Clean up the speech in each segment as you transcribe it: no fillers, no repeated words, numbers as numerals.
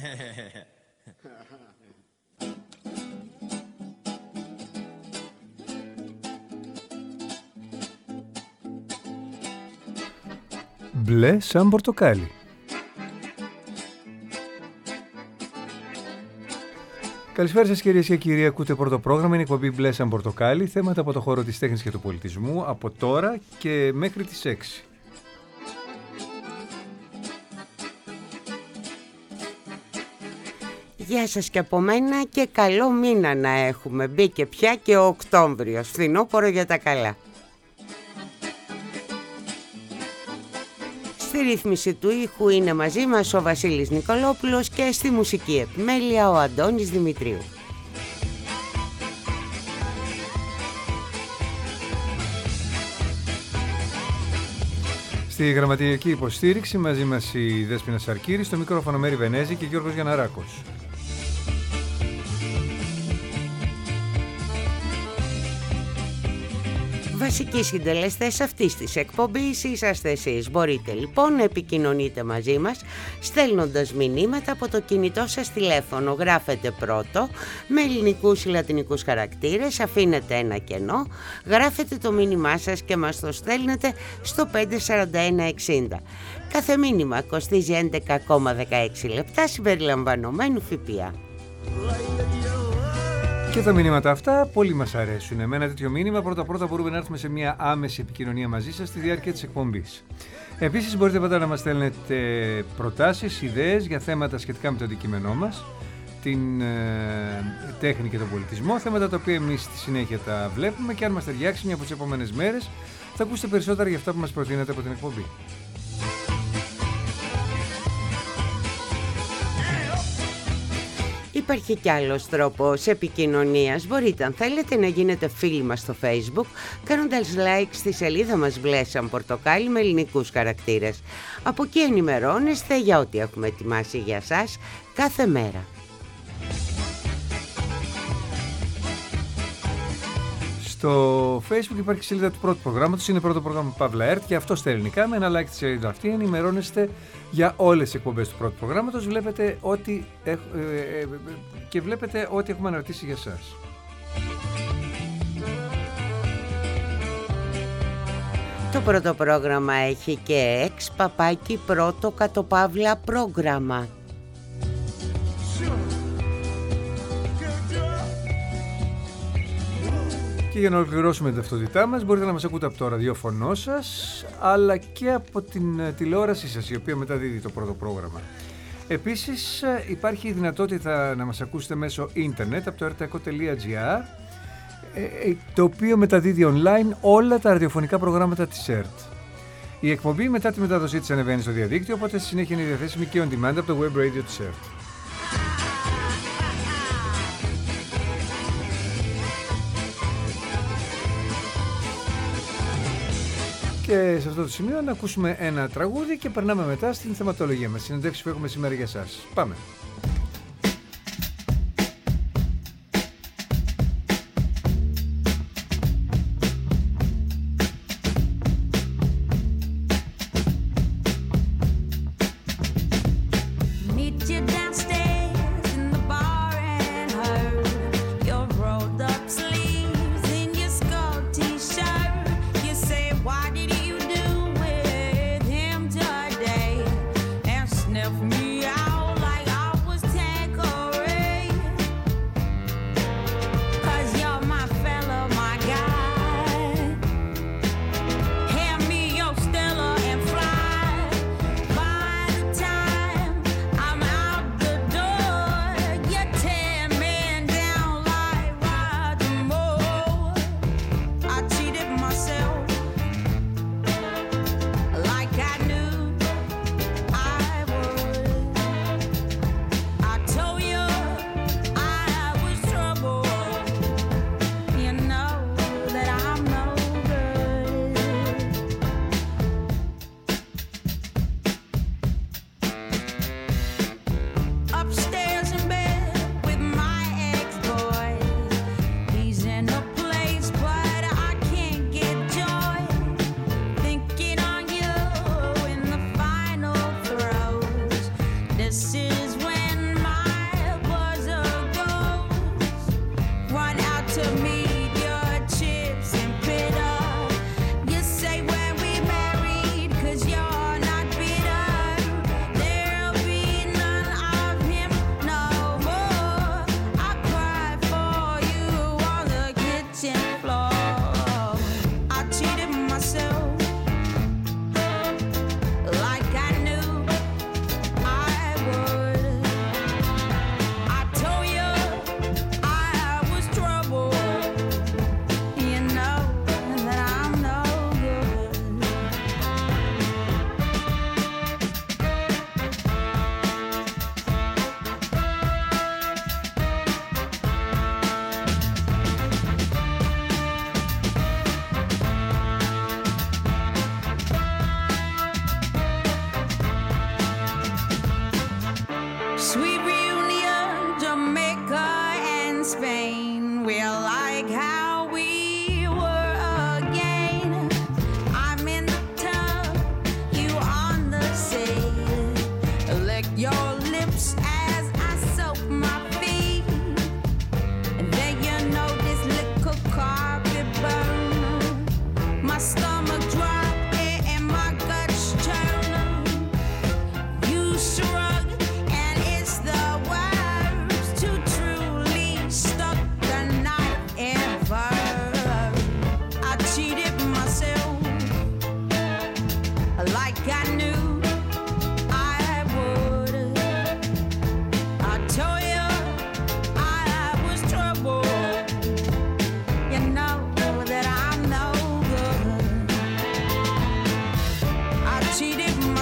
Μπλε σαν πορτοκάλι. Καλησπέρα σας κυρίες και κύριοι, ακούτε πρώτο πρόγραμμα, είναι εκπομπή Μπλε σαν πορτοκάλι, θέματα από το χώρο της τέχνης και του πολιτισμού, από τώρα και μέχρι τις 6. Γεια σας και από μένα και καλό μήνα να έχουμε. Μπήκε πια και ο Οκτώβριος, φθινόπωρο για τα καλά. Στη ρύθμιση του ήχου είναι μαζί μας ο Βασίλης Νικολόπουλος και στη μουσική επιμέλεια ο Αντώνης Δημητρίου. Στη γραμματική υποστήριξη μαζί μας η Δέσποινα Σαρκύρη, στο μικρόφωνο Μέρη Βενέζη και Γιώργος Γιανναράκος. Βασικοί συντελεστές αυτής της εκπομπής είσαστε εσείς. Μπορείτε λοιπόν να επικοινωνείτε μαζί μας στέλνοντας μηνύματα από το κινητό σας τηλέφωνο. Γράφετε πρώτο με ελληνικούς ή λατινικούς χαρακτήρες, αφήνετε ένα κενό, γράφετε το μήνυμά σας και μας το στέλνετε στο 54160. Κάθε μήνυμα κοστίζει 11,16 λεπτά συμπεριλαμβανομένου ΦΠΑ. Και τα μηνύματα αυτά πολύ μας αρέσουν. Με ένα τέτοιο μήνυμα πρώτα μπορούμε να έρθουμε σε μια άμεση επικοινωνία μαζί σας στη διάρκεια της εκπομπής. Επίσης μπορείτε πάντα να μας στέλνετε προτάσεις, ιδέες για θέματα σχετικά με το αντικείμενό μας, την τέχνη και τον πολιτισμό, θέματα τα οποία εμείς στη συνέχεια τα βλέπουμε και αν μας ταιριάξει μια από τις επόμενες μέρες θα ακούσετε περισσότερα για αυτά που μας προτείνετε από την εκπομπή. Υπάρχει κι άλλος τρόπος επικοινωνίας. Μπορείτε αν θέλετε να γίνετε φίλοι μας στο Facebook κάνοντας like στη σελίδα μας Μπλε σαν πορτοκάλι με ελληνικούς χαρακτήρες. Από εκεί ενημερώνεστε για ό,τι έχουμε ετοιμάσει για σας κάθε μέρα. Στο Facebook υπάρχει σελίδα του πρώτου προγράμματος, είναι πρώτο πρόγραμμα Παύλα ΕΡΤ και αυτό στα ελληνικά. Με ένα like τη σελίδα αυτή ενημερώνεστε για όλες τις εκπομπές του πρώτου προγράμματος. Βλέπετε ό,τι έχουμε αναρτήσει για εσάς. Το πρώτο πρόγραμμα έχει και πρώτο κατοπαύλα πρόγραμμα. Και για να ολοκληρώσουμε την ταυτότητά μας, μπορείτε να μας ακούτε από το ραδιόφωνο σας, αλλά και από την τηλεόρασή σας, η οποία μεταδίδει το πρώτο πρόγραμμα. Επίσης, υπάρχει η δυνατότητα να μας ακούσετε μέσω ίντερνετ από το rtco.gr, το οποίο μεταδίδει online όλα τα ραδιοφωνικά προγράμματα της ΕΡΤ. Η εκπομπή μετά τη μετάδοσή της ανεβαίνει στο διαδίκτυο, οπότε στη συνέχεια είναι διαθέσιμη και on demand από το web radio της ΕΡΤ. Και σε αυτό το σημείο να ακούσουμε ένα τραγούδι και περνάμε μετά στην θεματολογία μας, συνεντεύξεις που έχουμε σήμερα για σας. Πάμε! Sniff me out like I was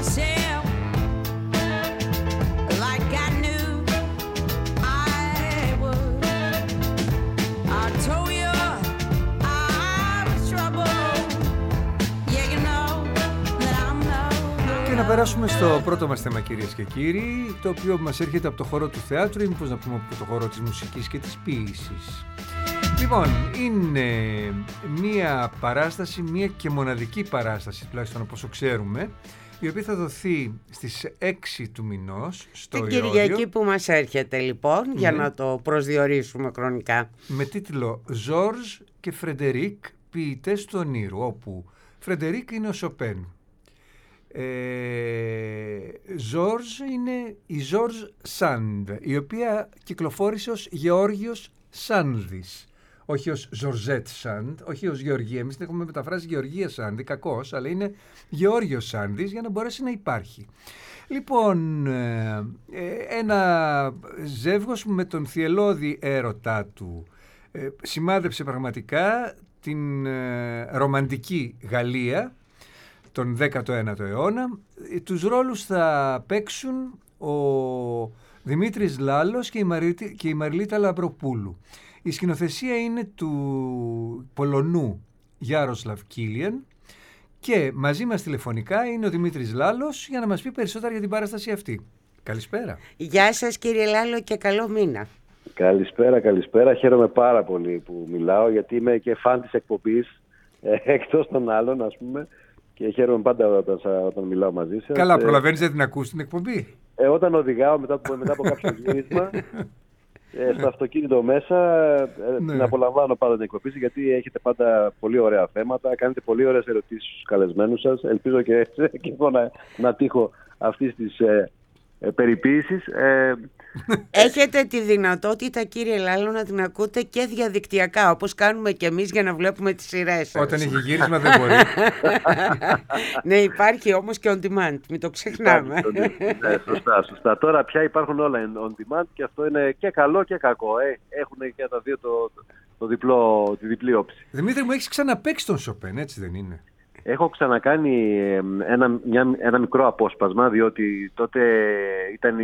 myself like I knew I would. I told you I was trouble. Yeah, you know that I'm no. Και να περάσουμε στο πρώτο μας θέμα, κυρίες και κύριοι, το οποίο μας έρχεται από το χώρο του θεάτρου ή μήπως να πούμε από το χώρο της μουσικής και της ποίησης. Λοιπόν, είναι μία παράσταση, μία και μοναδική παράσταση, τουλάχιστον από όσο ξέρουμε, η οποία θα δοθεί στις 6 του μηνός στο Την Ιώδιο. Κυριακή που μας έρχεται λοιπόν, για να το προσδιορίσουμε χρονικά. Με τίτλο «Ζόρζ και Φρεντερίκ, ποιητές του ονείρου», όπου Φρεντερίκ είναι ο Σοπέν. Ζόρζ είναι η Ζόρζ Σάντ, η οποία κυκλοφόρησε ως Γεώργιος Σάνδης, όχι ως Ζορζέτ Σάντ, όχι ως Γεωργία. Εμείς την έχουμε μεταφράσει Γεωργία Σάνδη, κακώς, αλλά είναι Γεώργιος Σάνδης για να μπορέσει να υπάρχει. Λοιπόν, ένα ζεύγος με τον θυελλώδη έρωτά του σημάδεψε πραγματικά την ρομαντική Γαλλία τον 19ο αιώνα. Τους ρόλους θα παίξουν ο Δημήτρης Λάλος και η Μαριλίτα Λαμπροπούλου. Η σκηνοθεσία είναι του Πολωνού Γιάροσλαβ Κίλιαν και μαζί μας τηλεφωνικά είναι ο Δημήτρης Λάλος για να μας πει περισσότερα για την παράσταση αυτή. Καλησπέρα. Γεια σας κύριε Λάλο και καλό μήνα. Καλησπέρα. Χαίρομαι πάρα πολύ που μιλάω, γιατί είμαι και φαν της εκπομπής, εκτός των άλλων, ας πούμε, και χαίρομαι πάντα όταν μιλάω μαζί σας. Καλά, προλαβαίνεις να την ακούσεις την εκπομπή? Όταν οδηγάω μετά από κάποιο γύρισμα στο αυτοκίνητο μέσα, την απολαμβάνω πάντα την εκπομπή, γιατί έχετε πάντα πολύ ωραία θέματα, κάνετε πολύ ωραίες ερωτήσεις στους καλεσμένους σας. Ελπίζω και εγώ να τύχω αυτής της περιποίησης. Έχετε τη δυνατότητα, κύριε Λάλο, να την ακούτε και διαδικτυακά, όπως κάνουμε και εμείς για να βλέπουμε τις σειρές σας. Όταν έχει γύρισμα δεν μπορεί. Ναι, υπάρχει όμως και on demand, μην το ξεχνάμε. Ναι, σωστά. Τώρα πια υπάρχουν όλα on demand και αυτό είναι και καλό και κακό. Έχουν και τα δύο τη διπλή όψη. Δημήτρη μου, έχεις ξαναπαίξει τον Σοπέν, έτσι δεν είναι? Έχω ξανακάνει ένα μικρό απόσπασμα, διότι τότε ήταν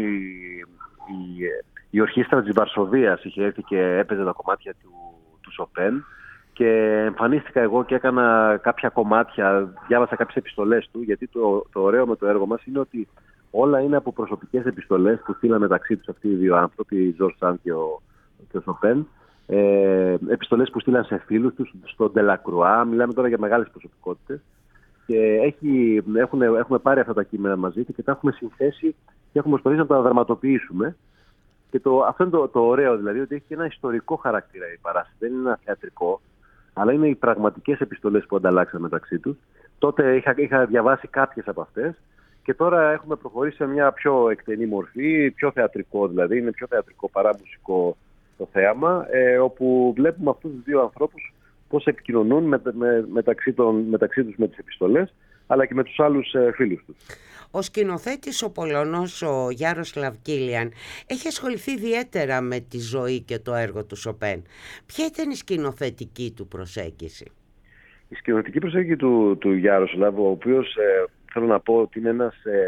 η ορχήστρα της Βαρσοβίας, είχε έρθει και έπαιζε τα κομμάτια του Σοπέν και εμφανίστηκα εγώ και έκανα κάποια κομμάτια, διάβασα κάποιες επιστολές του, γιατί το ωραίο με το έργο μας είναι ότι όλα είναι από προσωπικές επιστολές που στείλαν μεταξύ τους αυτοί οι δύο άνθρωποι, η Ζορζ Σάντ και ο Σοπέν. Επιστολές που στείλαν σε φίλους τους, στον Τελακρουά, μιλάμε τώρα για μεγάλες προσωπικότητες, και έχουμε πάρει αυτά τα κείμενα μαζί και τα έχουμε συνθέσει και έχουμε προσπαθήσει να τα δραματοποιήσουμε. Και αυτό είναι το ωραίο, δηλαδή, ότι έχει και ένα ιστορικό χαρακτήρα η παράσταση. Δεν είναι ένα θεατρικό, αλλά είναι οι πραγματικές επιστολές που ανταλλάξαν μεταξύ τους. Τότε είχα διαβάσει κάποιες από αυτές και τώρα έχουμε προχωρήσει σε μια πιο εκτενή μορφή, πιο θεατρικό δηλαδή, είναι πιο θεατρικό παρά μουσικό το θέαμα, όπου βλέπουμε αυτούς τους δύο ανθρώπους πώς επικοινωνούν μεταξύ τους με τις επιστολές, αλλά και με τους άλλους φίλους τους. Ο σκηνοθέτης ο Πολωνός, ο Γιάροσλαβ Κίλιαν, έχει ασχοληθεί ιδιαίτερα με τη ζωή και το έργο του Σοπέν. Ποια ήταν η σκηνοθετική του προσέγγιση? Η σκηνοθετική προσέγγιση του Γιάροσλαβ, ο οποίος θέλω να πω ότι είναι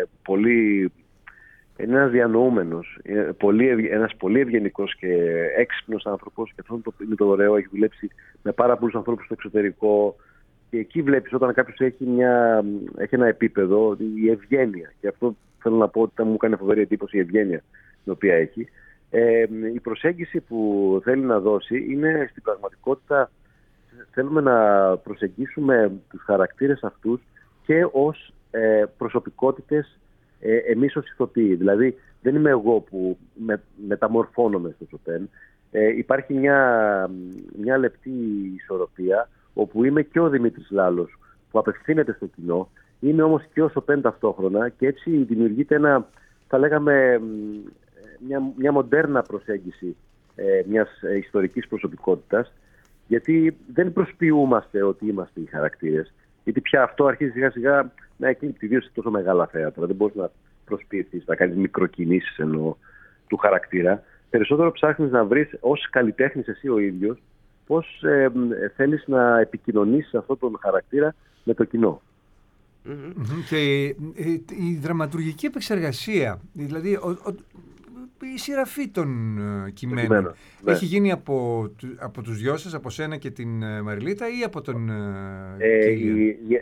ένας διανοούμενος, ένας πολύ ευγενικός και έξυπνος άνθρωπος, και αυτό είναι το ωραίο. Έχει δουλέψει με πάρα πολλούς ανθρώπους στο εξωτερικό και εκεί βλέπεις όταν κάποιος έχει ένα επίπεδο, η ευγένεια, και αυτό θέλω να πω ότι μου έκανε φοβερή εντύπωση η ευγένεια την οποία έχει. Η προσέγγιση που θέλει να δώσει είναι, στην πραγματικότητα, θέλουμε να προσεγγίσουμε τους χαρακτήρες αυτούς και ως προσωπικότητες, εμείς ως ηθοποιοί. Δηλαδή δεν είμαι εγώ που μεταμορφώνομαι στο Σοπέν. Υπάρχει μια λεπτή ισορροπία, όπου είμαι και ο Δημήτρης Λάλος που απευθύνεται στο κοινό, είμαι όμως και ο Σοπέν ταυτόχρονα, και έτσι δημιουργείται θα λέγαμε, μια μοντέρνα προσέγγιση μιας ιστορικής προσωπικότητας, γιατί δεν προσποιούμαστε ότι είμαστε οι χαρακτήρες, γιατί πια αυτό αρχίζει σιγά σιγά να εκκλείπτει, ιδίως σε τόσο μεγάλα θέατρα. Δεν μπορείς να προσποιηθείς, να κάνεις μικροκινήσεις του χαρακτήρα. Περισσότερο ψάχνεις να βρεις ως καλλιτέχνης εσύ ο ίδιος πώς θέλεις να επικοινωνήσεις αυτόν τον χαρακτήρα με το κοινό. Και η δραματουργική επεξεργασία, δηλαδή η συγγραφή των κειμένων, ναι. έχει γίνει από τους δυο σας, από σένα και την Μαριλίτα, ή από τον Κίλιαν?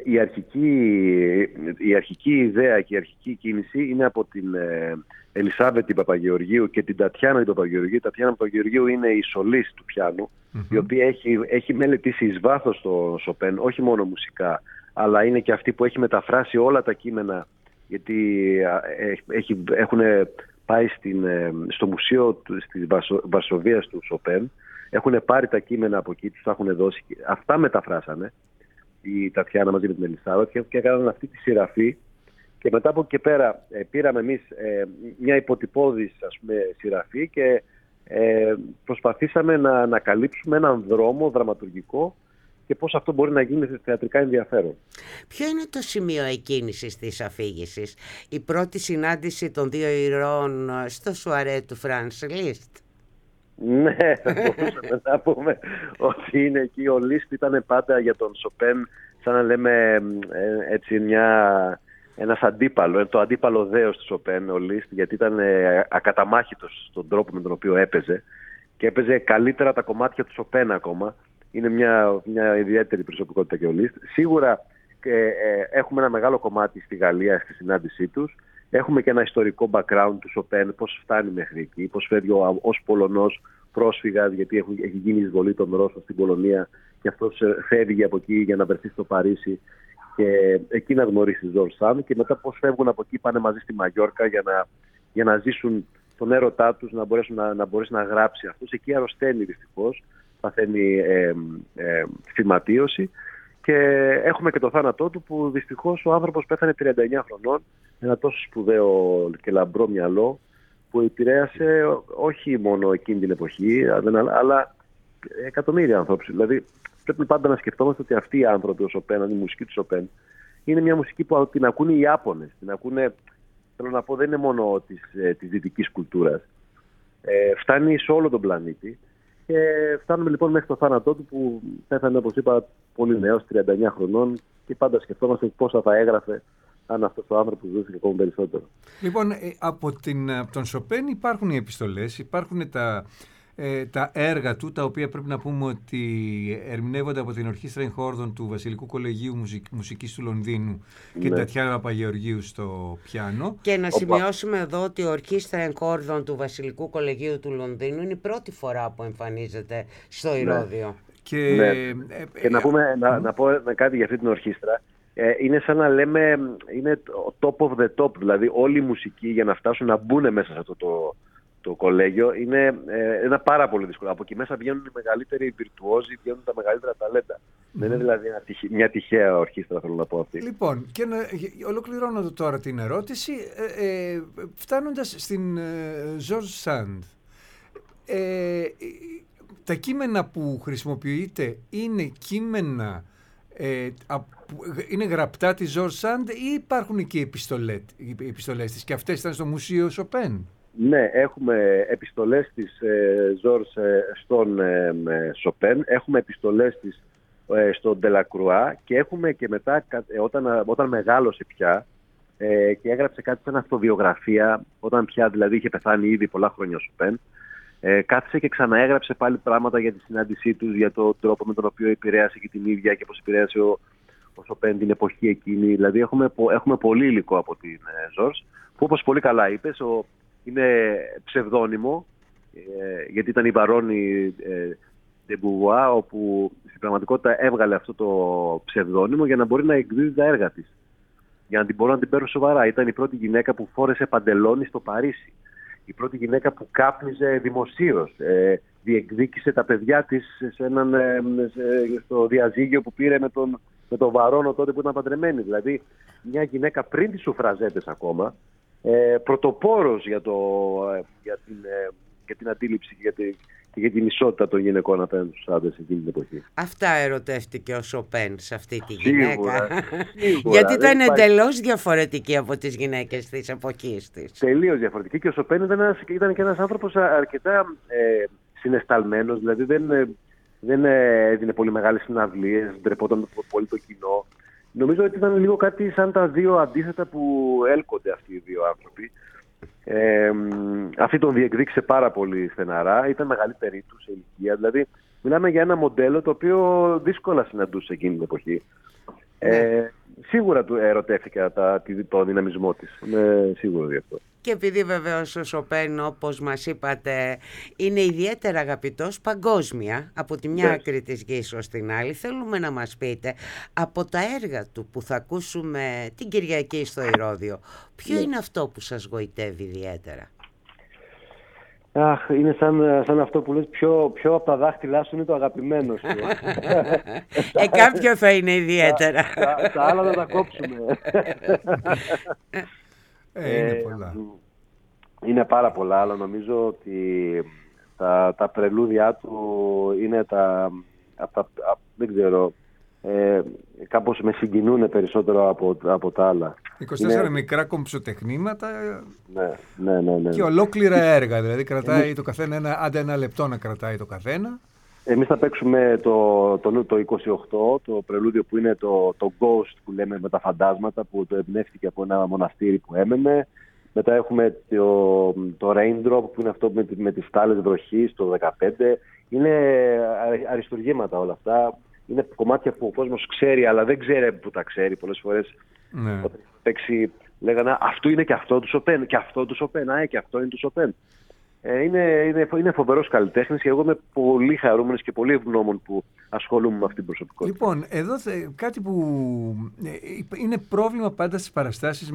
Η αρχική ιδέα και η αρχική κίνηση είναι από την Ελισάβετη Παπαγεωργίου και την Τατιάνα Παπαγεωργίου. Η Τατιάνα Παπαγεωργίου είναι η σολίστ του πιάνου, η οποία έχει μελετήσει εις βάθος το Σοπέν, όχι μόνο μουσικά, αλλά είναι και αυτή που έχει μεταφράσει όλα τα κείμενα, γιατί έχουν πάει στο μουσείο της Βαρσοβίας του Σοπέν, έχουν πάρει τα κείμενα από εκεί, τους τα έχουν δώσει. Αυτά μεταφράσανε η Τατιάνα μαζί με την Ελισάβετ και έκαναν αυτή τη συγγραφή. Και μετά από εκεί και πέρα πήραμε εμείς μια υποτυπώδης, ας πούμε, συγγραφή και προσπαθήσαμε να καλύψουμε έναν δρόμο δραματουργικό και πώς αυτό μπορεί να γίνει θεατρικά ενδιαφέρον. Ποιο είναι το σημείο εκκίνησης της αφήγησης? Η πρώτη συνάντηση των δύο ηρώων στο σουαρέ του Φρανς Λίστ? Ναι, θα μπορούσαμε να πούμε ότι είναι εκεί. Ο Λίστ ήταν πάντα για τον Σοπέν, σαν να λέμε έτσι, ένας αντίπαλο, το αντίπαλο δέος του Σοπέν, ο Λίστ, γιατί ήταν ακαταμάχητος στον τρόπο με τον οποίο έπαιζε και έπαιζε καλύτερα τα κομμάτια του Σοπέν ακόμα. Είναι μια ιδιαίτερη προσωπικότητα και ο Λίστ. Σίγουρα έχουμε ένα μεγάλο κομμάτι στη Γαλλία στη συνάντησή τους. Έχουμε και ένα ιστορικό background του Σοπέν, πώς φτάνει μέχρι εκεί, πώς φεύγει ως Πολωνός πρόσφυγας, γιατί έχει γίνει εισβολή των Ρώσων στην Πολωνία και αυτός φεύγει από εκεί για να βρεθεί στο Παρίσι και εκεί να γνωρίσει Ζορζ Σαντ, και μετά πώς φεύγουν από εκεί, πάνε μαζί στη Μαγιόρκα για να ζήσουν τον έρωτά τους, να μπορέσει να γράψει αυτός. Εκεί αρρωσταίνει δυστυχώς, παθαίνει φυματίωση και έχουμε και το θάνατό του, που δυστυχώς ο άνθρωπος πέθανε 39 χρονών, ένα τόσο σπουδαίο και λαμπρό μυαλό που επηρέασε όχι μόνο εκείνη την εποχή, αλλά εκατομμύρια ανθρώπους. Δηλαδή πρέπει πάντα να σκεφτόμαστε ότι αυτοί οι άνθρωποι, ο Σοπέν, η μουσική του Σοπέν, είναι μια μουσική που την ακούνε οι Ιάπωνες. Την ακούνε, θέλω να πω, δεν είναι μόνο της δυτικής κουλτούρας. Φτάνει σε όλο τον πλανήτη. Και φτάνουμε λοιπόν μέχρι το θάνατό του, που πέθανε, όπως είπα, πολύ νέος, 39 χρονών, και πάντα σκεφτόμαστε πόσα θα έγραφε αν αυτός ο άνθρωπος ζούσε ακόμα περισσότερο. Λοιπόν, από τον Σοπέν υπάρχουν οι επιστολές, υπάρχουν τα έργα του, τα οποία πρέπει να πούμε ότι ερμηνεύονται από την Ορχήστρα Εγχόρδων του Βασιλικού Κολεγίου Μουσικής του Λονδίνου και την Τατιάνα Παπαγεωργίου στο πιάνο. Και να σημειώσουμε εδώ ότι η Ορχήστρα Εγχόρδων του Βασιλικού Κολεγίου του Λονδίνου είναι η πρώτη φορά που εμφανίζεται στο Ηρώδειο. Και να πω κάτι για αυτή την ορχήστρα. Είναι σαν να λέμε, είναι top of the top, δηλαδή όλοι οι μουσικοί για να φτάσουν να μπουν μέσα σε αυτό το κολέγιο είναι ένα πάρα πολύ δύσκολο. Από εκεί μέσα βγαίνουν οι μεγαλύτεροι βιρτουόζοι, βγαίνουν τα μεγαλύτερα ταλέντα. Δεν είναι δηλαδή μια τυχαία ορχήστρα, θέλω να πω αυτή. Λοιπόν, και ολοκληρώνω τώρα την ερώτηση, φτάνοντας στην Ζορζ Σαντ. Τα κείμενα που χρησιμοποιείτε είναι κείμενα, είναι γραπτά της Ζορζ Σαντ, ή υπάρχουν και οι επιστολές της, και αυτές ήταν στο Μουσείο Σοπέν? Ναι, έχουμε επιστολές της Ζορζ στον Σοπέν, έχουμε επιστολές της στον Ντελακρουά, και έχουμε και μετά, όταν μεγάλωσε πια και έγραψε κάτι σαν αυτοβιογραφία, όταν πια δηλαδή είχε πεθάνει ήδη πολλά χρόνια ο Σοπέν, κάθισε και ξαναέγραψε πάλι πράγματα για τη συνάντησή τους, για τον τρόπο με τον οποίο επηρέασε και την ίδια και πώς επηρέασε ο Σοπέν την εποχή εκείνη. Δηλαδή έχουμε πολύ υλικό από την Ζορζ, που όπως πολύ καλά είπες, είναι ψευδόνυμο, γιατί ήταν η Βαρόνη Ντεμπουβουά, όπου στην πραγματικότητα έβγαλε αυτό το ψευδόνυμο για να μπορεί να εκδίδει τα έργα της, για να μπορούν να την παίρνουν σοβαρά. Ήταν η πρώτη γυναίκα που φόρεσε παντελόνι στο Παρίσι, η πρώτη γυναίκα που κάπνιζε δημοσίως, διεκδίκησε τα παιδιά της στο διαζύγιο που πήρε με τον Βαρόνο τότε που ήταν παντρεμένη. Δηλαδή μια γυναίκα πριν τις σουφραζέτες ακόμα, πρωτοπόρος για την αντίληψη και για την ισότητα των γυναικών απέναντι στους άντρες εκείνη την εποχή. Αυτά ερωτεύτηκε ο Σοπέν σε αυτή τη γυναίκα. Σίγουρα, γιατί ήταν εντελώς διαφορετική από τις γυναίκες της εποχής της. Τελείως διαφορετική, και ο Σοπέν ήταν και ένας άνθρωπος αρκετά συναισθαλμένος, δηλαδή δεν έδινε πολύ μεγάλες συναυλίες, ντρεπόταν πολύ το κοινό. Νομίζω ότι ήταν λίγο κάτι σαν τα δύο αντίθετα που έλκονται αυτοί οι δύο άνθρωποι. Αυτή τον διεκδίκησε πάρα πολύ στεναρά, ήταν μεγαλύτερη του σε ηλικία. Δηλαδή, μιλάμε για ένα μοντέλο το οποίο δύσκολα συναντούσε εκείνη την εποχή. Σίγουρα του ερωτεύτηκε το δυναμισμό της. Είμαι σίγουρο γι' αυτό. Και επειδή βεβαίως ο Σοπέν, όπως μας είπατε, είναι ιδιαίτερα αγαπητός παγκόσμια από τη μια άκρη της γης ως την άλλη, θέλουμε να μας πείτε από τα έργα του που θα ακούσουμε την Κυριακή στο Ηρώδειο, ποιο είναι αυτό που σας γοητεύει ιδιαίτερα? Είναι σαν αυτό που λες, ποιο από τα δάχτυλά σου είναι το αγαπημένο σου. Κάποιο θα είναι ιδιαίτερα. Τα άλλα θα τα κόψουμε. Είναι πολλά. Είναι πάρα πολλά, αλλά νομίζω ότι τα πρελούδια του είναι δεν ξέρω, κάπως με συγκινούν περισσότερο από τα άλλα. 24 μικρά κομψοτεχνήματα Ναι. και ολόκληρα έργα, δηλαδή κρατάει το καθένα ένα λεπτό να κρατάει το καθένα. Εμείς θα παίξουμε το 28, το πρελούδιο που είναι το Ghost που λέμε, με τα φαντάσματα, που το εμπνεύστηκε από ένα μοναστήρι που έμενε. Μετά έχουμε το Raindrop που είναι αυτό με τις στάλες βροχής το 15. Είναι αριστουργήματα όλα αυτά. Είναι κομμάτια που ο κόσμος ξέρει, αλλά δεν ξέρει που τα ξέρει. Πολλές φορές όταν παίξει λέγανε αυτό είναι και αυτό του Σοπέν, και αυτό του Σοπέν, και αυτό είναι του Σοπέν. Είναι φοβερός καλλιτέχνης και εγώ είμαι πολύ χαρούμενος και πολύ ευγνώμων που ασχολούμαι με αυτή την προσωπικότητα. Λοιπόν, εδώ κάτι που είναι πρόβλημα πάντα στις παραστάσεις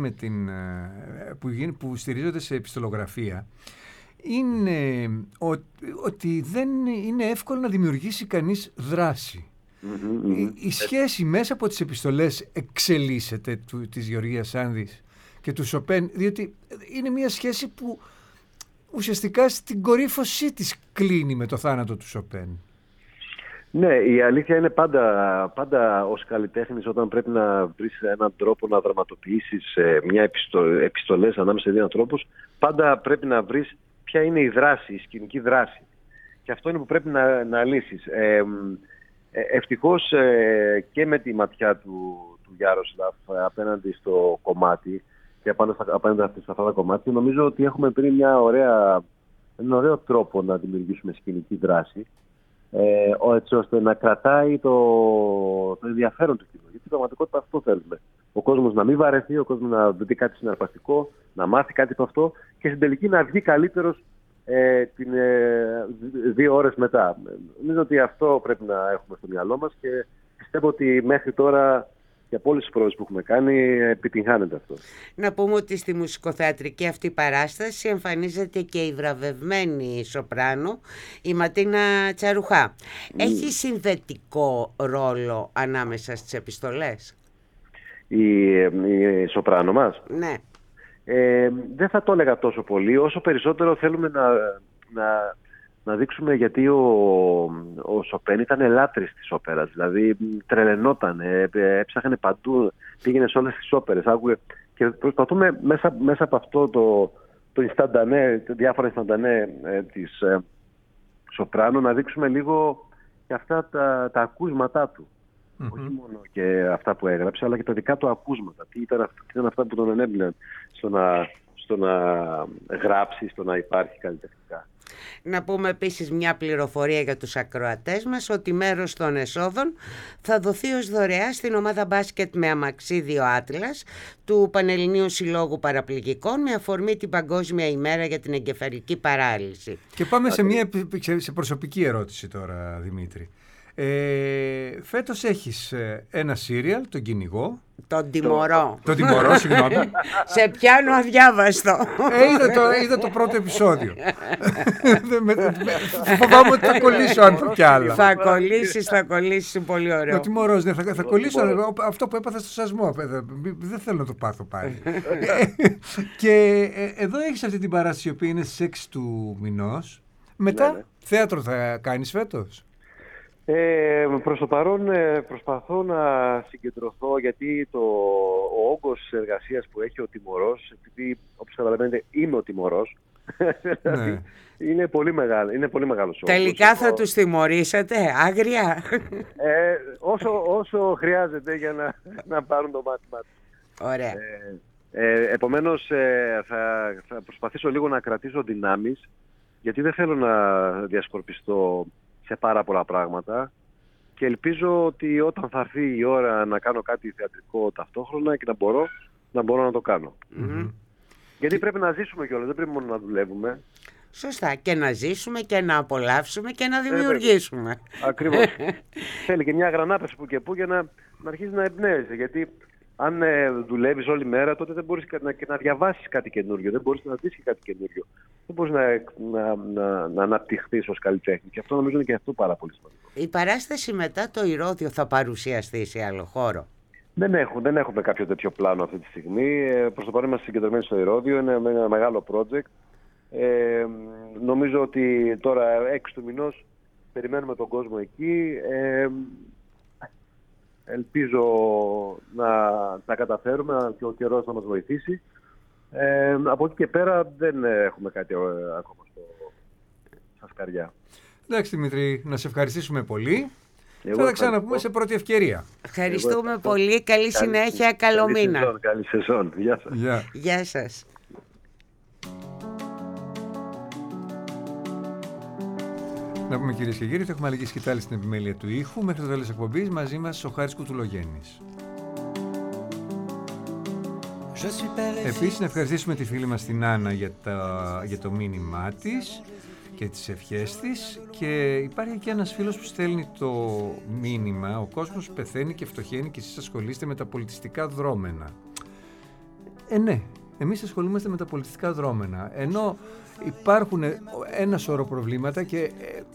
που στηρίζονται σε επιστολογραφία είναι ότι δεν είναι εύκολο να δημιουργήσει κανείς δράση. Η σχέση μέσα από τις επιστολές εξελίσσεται της Γεωργίας Σάνδης και του Σοπέν, διότι είναι μια σχέση που ουσιαστικά στην κορύφωσή της κλείνει με το θάνατο του Σοπέν. Ναι, η αλήθεια είναι πάντα ως καλλιτέχνης, όταν πρέπει να βρεις έναν τρόπο να δραματοποιήσεις μια επιστολές ανάμεσα σε δύο ανθρώπους, πάντα πρέπει να βρεις ποια είναι η δράση, η σκηνική δράση. Και αυτό είναι που πρέπει να λύσεις. Ευτυχώς και με τη ματιά του Γιάροσλαφ απέναντι στο κομμάτι και απέναντι σε αυτά τα κομμάτια, νομίζω ότι έχουμε βρει ένα ωραίο τρόπο να δημιουργήσουμε σκηνική δράση, έτσι ώστε να κρατάει το ενδιαφέρον του κοινού. Γιατί πραγματικότητα αυτό θέλουμε. Ο κόσμος να μην βαρεθεί, ο κόσμος να δει κάτι συναρπαστικό, να μάθει κάτι από αυτό και στην τελική να βγει καλύτερος 2 ώρες μετά. Νομίζω ότι αυτό πρέπει να έχουμε στο μυαλό μας και πιστεύω ότι μέχρι τώρα και από όλες τις πρόοδες που έχουμε κάνει επιτυγχάνεται αυτό. Να πούμε ότι στη μουσικοθεατρική αυτή παράσταση εμφανίζεται και η βραβευμένη σοπράνο, η Ματίνα Τσαρουχά. Έχει συνδετικό ρόλο ανάμεσα στις επιστολές η σοπράνο μας? Ναι. Δεν θα το έλεγα τόσο πολύ, όσο περισσότερο θέλουμε να δείξουμε, γιατί ο Σοπέν ήταν λάτρης της όπερας, δηλαδή τρελαινόταν, έψαχνε παντού, πήγαινε σε όλες τις όπερες, άκουγε, και προσπαθούμε μέσα από αυτό το инстαντανέ, διάφορα инстαντανέ της σοπράνο, να δείξουμε λίγο και αυτά τα ακούσματά του. Όχι μόνο και αυτά που έγραψε, αλλά και τα δικά του ακούσματα. Τι ήταν αυτά που τον ενέπνεαν στο να γράψει, στο να υπάρχει καλλιτεχνικά. Να πούμε επίσης μια πληροφορία για τους ακροατές μας, ότι μέρος των εσόδων θα δοθεί ως δωρεά στην ομάδα μπάσκετ με αμαξίδιο Άτλας του Πανελληνίου Συλλόγου Παραπληγικών, με αφορμή την Παγκόσμια ημέρα για την εγκεφαλική παράλυση. Και πάμε σε προσωπική ερώτηση τώρα, Δημήτρη. Φέτος έχεις ένα σύριαλ, τον Κυνηγό. Τον Τιμωρό. Τον Τιμωρό, συγγνώμη. Σε πιάνω αδιάβαστο. Είδα το πρώτο επεισόδιο. Φοβάμαι ότι θα κολλήσω αν πω κι άλλα. Θα κολλήσεις, πολύ ωραίο. Ο Τιμωρός, ναι, θα κολλήσω αυτό που έπαθα στο σασμό. Δεν θέλω να το πάθω πάλι. Και εδώ έχεις αυτή την παράσταση, η οποία είναι στις 6 του μηνός. Μετά, θέατρο θα κάνεις φέτος? Προς το παρόν προσπαθώ να συγκεντρωθώ, γιατί ο όγκος εργασίας που έχει ο Τιμωρός, επειδή όπως καταλαβαίνετε είμαι ο Τιμωρός, είναι πολύ μεγάλος όγκος. Τελικά θα τους τιμωρήσετε άγρια? όσο χρειάζεται για να πάρουν το μάθημά τους. Ωραία. Επομένως, θα προσπαθήσω λίγο να κρατήσω δυνάμεις, γιατί δεν θέλω να διασκορπιστώ σε πάρα πολλά πράγματα και ελπίζω ότι όταν θα έρθει η ώρα να κάνω κάτι θεατρικό ταυτόχρονα και να μπορώ να το κάνω. Γιατί πρέπει να ζήσουμε κιόλας, δεν πρέπει μόνο να δουλεύουμε. Σωστά, και να ζήσουμε και να απολαύσουμε και να δημιουργήσουμε. Ακριβώς. Θέλει και μια γρανάπευση που και που για να αρχίσει να εμπνέεσαι. Γιατί αν δουλεύεις όλη μέρα, τότε δεν μπορείς να διαβάσεις κάτι καινούριο, δεν μπορείς να δεις κάτι καινούριο. Δεν μπορείς να αναπτυχθείς ως καλλιτέχνη. Και αυτό νομίζω είναι και αυτό πάρα πολύ σημαντικό. Η παράσταση μετά το Ηρώδειο θα παρουσιαστεί σε άλλο χώρο? Δεν έχουμε κάποιο τέτοιο πλάνο αυτή τη στιγμή. Προς το παρόν είμαστε συγκεντρωμένοι στο Ηρώδειο, είναι ένα μεγάλο project. Νομίζω ότι τώρα 6 του μηνός περιμένουμε τον κόσμο εκεί. Ελπίζω να τα καταφέρουμε και ο καιρός να μας βοηθήσει. Από εκεί και πέρα δεν έχουμε κάτι ακόμα στα σκαριά. Εντάξει Δημήτρη, να σε ευχαριστήσουμε πολύ. Θα τα ξαναπούμε σε πρώτη ευκαιρία. Ευχαριστούμε πολύ, καλή συνέχεια, καλό μήνα. Καλή σεζόν, γεια σας. Γεια σας. Να πούμε κυρίες και κύριοι, ότι έχουμε αλλαγή σκητάλη στην επιμέλεια του ήχου. Μέχρι το τέλος της εκπομπής μαζί μας ο Χάρης Κουτουλογέννης. Επίσης να ευχαριστήσουμε τη φίλη μας την Άννα για το μήνυμά της και τις ευχές της. Και υπάρχει και ένας φίλος που στέλνει το μήνυμα: ο κόσμος πεθαίνει και φτωχαίνει και εσείς ασχολείστε με τα πολιτιστικά δρόμενα. Ναι, εμείς ασχολούμαστε με τα πολιτιστικά δρόμενα, ενώ υπάρχουν ένα σώρο προβλήματα και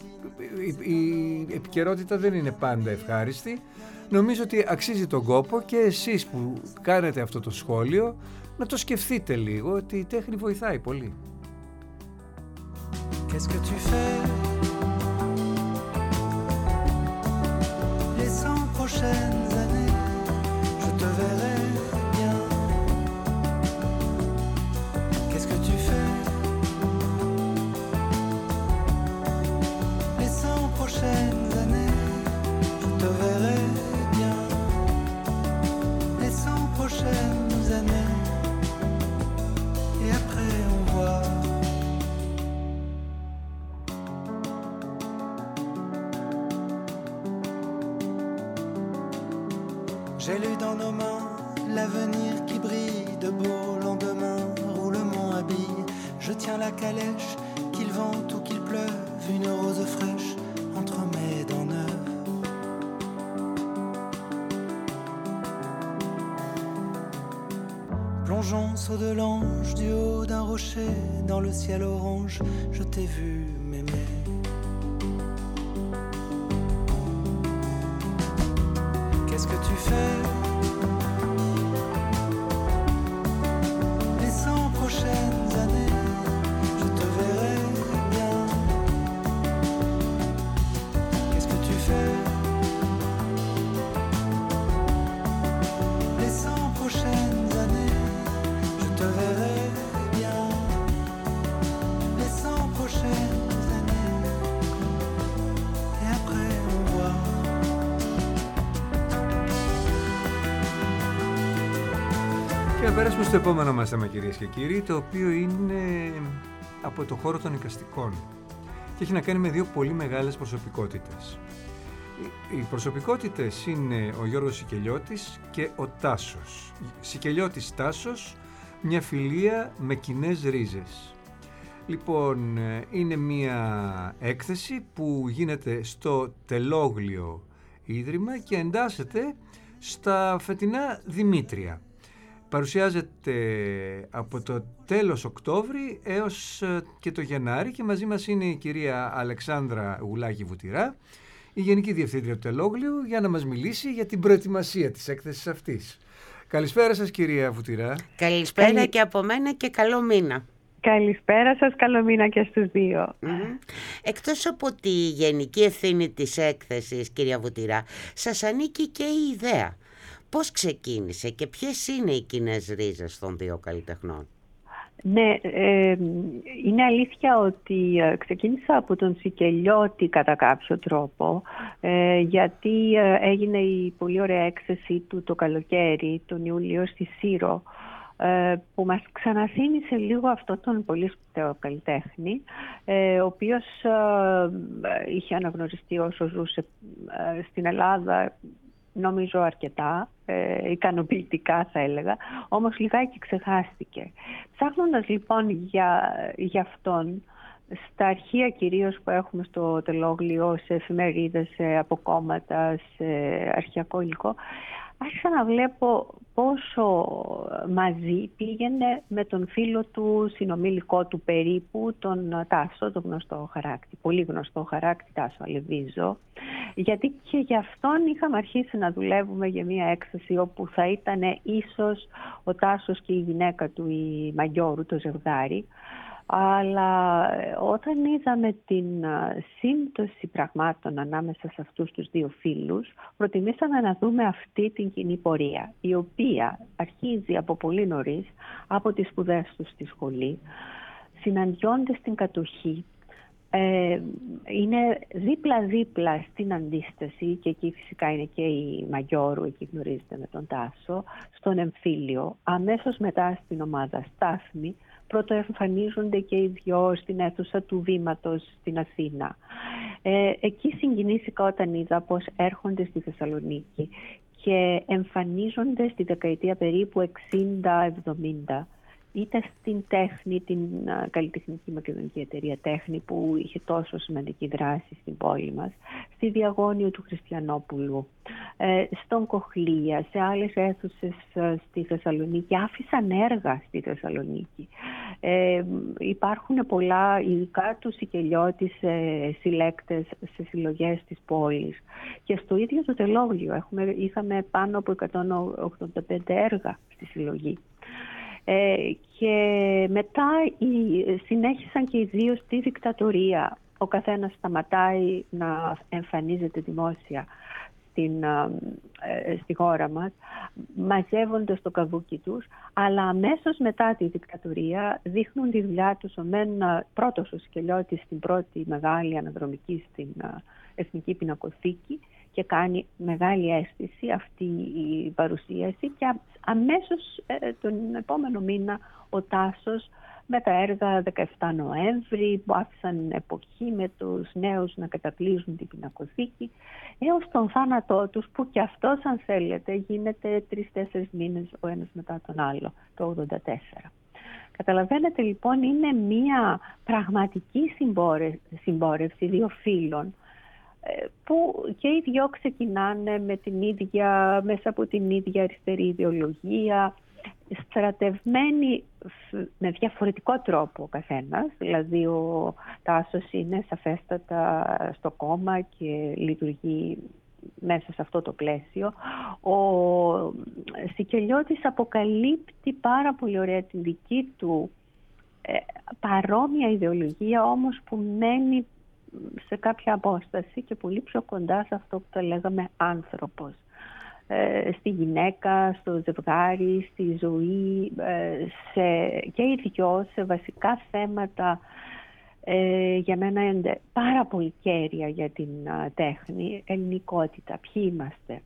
η επικαιρότητα δεν είναι πάντα ευχάριστη. Νομίζω ότι αξίζει τον κόπο και εσείς που κάνετε αυτό το σχόλιο να το σκεφτείτε λίγο, ότι η τέχνη βοηθάει πολύ. Qu'est-ce que tu fais les 100 prochaines années? Je te verrai bien. Qu'est-ce que tu fais les 100 prochaines années? Je te verrai bien. Les 100 prochaines années. Et après on voit. J'ai lu dans nos mains l'avenir qui brille, de beaux lendemains, roulement habille. Je tiens la calèche, qu'il vente ou qu'il pleuve, une rose fraîche entre mes dents neuves. Plongeons saut de l'ange du haut d'un rocher, dans le ciel orange, je t'ai vu m'aimer. Qu'est-ce que tu fais les 100 prochaines années? Je te verrai bien. Qu'est-ce que tu fais les 100 prochaines années? Je te verrai bien. Les 100 prochaines années. Et après on voit. Και να περάσουμε στο επόμενο μας θέμα, κυρίες και κύριοι, το οποίο είναι από το χώρο των εικαστικών και έχει να κάνει με δύο πολύ μεγάλες προσωπικότητες. Οι προσωπικότητες είναι ο Γιώργος Σικελιώτης και ο Τάσος. Σικελιώτης Τάσος, μια φιλία με κοινές ρίζες. Λοιπόν, είναι μια έκθεση που γίνεται στο Τελόγλιο Ίδρυμα και εντάσσεται στα φετινά Δημήτρια. Παρουσιάζεται από το τέλος Οκτώβρη έως και το Γενάρη και μαζί μας είναι η κυρία Αλεξάνδρα Γουλάκη Βουτυρά, η Γενική Διευθύντρια του Τελόγλιου, για να μας μιλήσει για την προετοιμασία της έκθεσης αυτής. Καλησπέρα σας κυρία Βουτυρά. Καλησπέρα και από μένα και καλό μήνα. Καλησπέρα σας, καλό μήνα και στους δύο. Εκτός από τη γενική ευθύνη της έκθεσης, κυρία Βουτυρά, σας ανήκει και η ιδέα. Πώς ξεκίνησε και ποιες είναι οι κοινές ρίζες των δύο καλλιτεχνών? Ναι, είναι αλήθεια ότι ξεκίνησα από τον Σικελιώτη κατά κάποιο τρόπο, γιατί έγινε η πολύ ωραία έκθεση του το καλοκαίρι, τον Ιούλιο, στη Σύρο, που μας ξαναθύμισε λίγο αυτό τον πολύ σπουδαίο καλλιτέχνη, ο οποίος είχε αναγνωριστεί όσο ζούσε στην Ελλάδα, νομίζω αρκετά, ικανοποιητικά θα έλεγα, όμως λιγάκι ξεχάστηκε. Ψάχνοντας λοιπόν για αυτόν, στα αρχεία κυρίως που έχουμε στο τελόγλιο, σε εφημερίδες, σε αποκόμματα, σε αρχαιακό υλικό, άρχισα να βλέπω πόσο μαζί πήγαινε με τον φίλο του, συνομιλικό του περίπου, τον Τάσο, τον γνωστό χαράκτη, πολύ γνωστό χαράκτη, Τάσο Αλεβίζο, γιατί και γι' αυτόν είχαμε αρχίσει να δουλεύουμε για μια έκθεση όπου θα ήταν ίσως ο Τάσος και η γυναίκα του, η Μαγιώρου, το ζευγάρι. Αλλά όταν είδαμε την σύμπτωση πραγμάτων ανάμεσα σε αυτούς τους δύο φίλους, προτιμήσαμε να δούμε αυτή την κοινή πορεία, η οποία αρχίζει από πολύ νωρίς, από τις σπουδές τους στη σχολή, συναντιόνται στην κατοχή, είναι δίπλα-δίπλα στην αντίσταση, και εκεί φυσικά είναι και η Μαγιώρου, εκεί γνωρίζετε με τον Τάσο, στον εμφύλιο, αμέσως μετά στην ομάδα Στάθμη. Πρώτο εμφανίζονται και οι δυο στην αίθουσα του Βήματος στην Αθήνα. Εκεί συγκινήθηκα όταν είδα πως έρχονται στη Θεσσαλονίκη και εμφανίζονται στη δεκαετία περίπου 60-70, είτε στην Τέχνη, την καλλιτεχνική μακεδονική εταιρεία Τέχνη, που είχε τόσο σημαντική δράση στην πόλη μας, στη Διαγώνιο του Χριστιανόπουλου, στον Κοχλία, σε άλλες αίθουσες στη Θεσσαλονίκη. Άφησαν έργα στη Θεσσαλονίκη. Υπάρχουν πολλά, ειδικά του Σικελιώτη, συλλέκτες σε συλλογές της πόλης. Και στο ίδιο το τελόγλιο είχαμε πάνω από 185 έργα στη συλλογή. Και μετά συνέχισαν και οι δύο στη δικτατορία. Ο καθένας σταματάει να εμφανίζεται δημόσια στη χώρα μας, μαζεύονται στο καβούκι τους, αλλά αμέσως μετά τη δικτατορία δείχνουν τη δουλειά τους. Πρώτος ο Σικελιώτης στην πρώτη μεγάλη αναδρομική στην Εθνική Πινακοθήκη, και κάνει μεγάλη αίσθηση αυτή η παρουσίαση, και αμέσως τον επόμενο μήνα ο Τάσος με τα έργα 17 Νοέμβρη, που άφησαν εποχή με τους νέους να κατακλείζουν την Πινακοθήκη, έως τον θάνατό τους, που και αυτός, αν θέλετε, γίνεται 3-4 μήνες ο ένας μετά τον άλλο, το 1984. Καταλαβαίνετε λοιπόν, είναι μια πραγματική συμπόρευση δύο φίλων, που και οι δυο ξεκινάνε μέσα από την ίδια αριστερή ιδεολογία, στρατευμένοι με διαφορετικό τρόπο ο καθένας. Δηλαδή ο Τάσος είναι σαφέστατα στο κόμμα και λειτουργεί μέσα σε αυτό το πλαίσιο. Ο Σικελιώτης αποκαλύπτει πάρα πολύ ωραία την δική του παρόμοια ιδεολογία, όμως που μένει σε κάποια απόσταση και πολύ πιο κοντά σε αυτό που το λέγαμε άνθρωπος. Στη γυναίκα, στο ζευγάρι, στη ζωή, και οι δυο σε βασικά θέματα για μένα είναι πάρα πολύ κέρια για την τέχνη, ελληνικότητα, ποιοι είμαστε.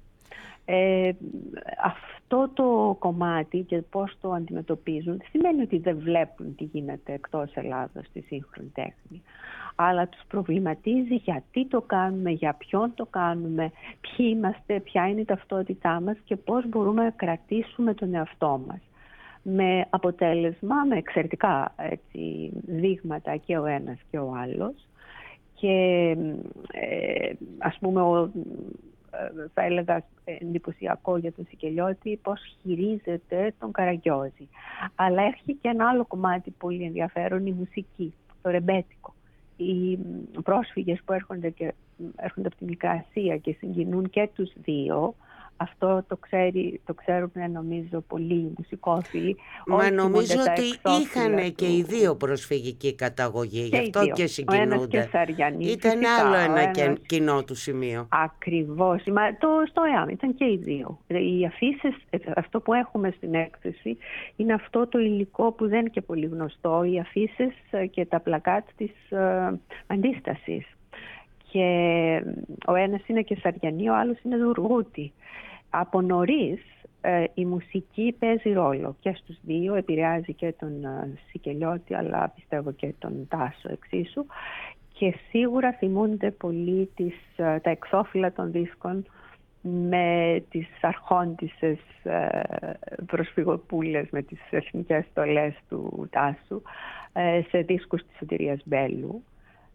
Αυτό το κομμάτι και πώς το αντιμετωπίζουν δεν σημαίνει ότι δεν βλέπουν τι γίνεται εκτός Ελλάδας στη σύγχρονη τέχνη, αλλά τους προβληματίζει γιατί το κάνουμε, για ποιον το κάνουμε, ποιοι είμαστε, ποια είναι η ταυτότητά μας και πώς μπορούμε να κρατήσουμε τον εαυτό μας. Με αποτέλεσμα, με εξαιρετικά δείγματα και ο ένας και ο άλλος, και ας πούμε θα έλεγα εντυπωσιακό για τον Σικελιώτη πώς χειρίζεται τον Καραγκιόζη. Αλλά έχει και ένα άλλο κομμάτι πολύ ενδιαφέρον, η μουσική, το ρεμπέτικο. Οι πρόσφυγες που έρχονται από τη Μικρά Ασία και συγκινούν και τους δύο, Αυτό το ξέρουν νομίζω πολλοί μουσικόφιλοι. Μα νομίζω ότι είχαν και οι δύο προσφυγική καταγωγή, γι' αυτό και συγκινούνται. Ο ένας και Σαριανή. Ήταν άλλο ένα κοινό του σημείο. Ακριβώς. Μα στο ΕΑΜ ήταν και οι δύο. Οι αφήσεις, αυτό που έχουμε στην έκθεση, είναι αυτό το υλικό που δεν είναι και πολύ γνωστό, οι αφήσεις και τα πλακάτ της αντίστασης. Και ο ένας είναι Κεσαριανή, ο άλλος είναι Δουργούτη. Από νωρίς η μουσική παίζει ρόλο και στους δύο, επηρεάζει και τον Σικελιώτη, αλλά πιστεύω και τον Τάσο εξίσου, και σίγουρα θυμούνται πολύ τα εξώφυλλα των δίσκων με τις αρχόντισσες προσφυγοπούλες, με τις εθνικές στολές του Τάσου, σε δίσκους της Σωτηρίας Μπέλου.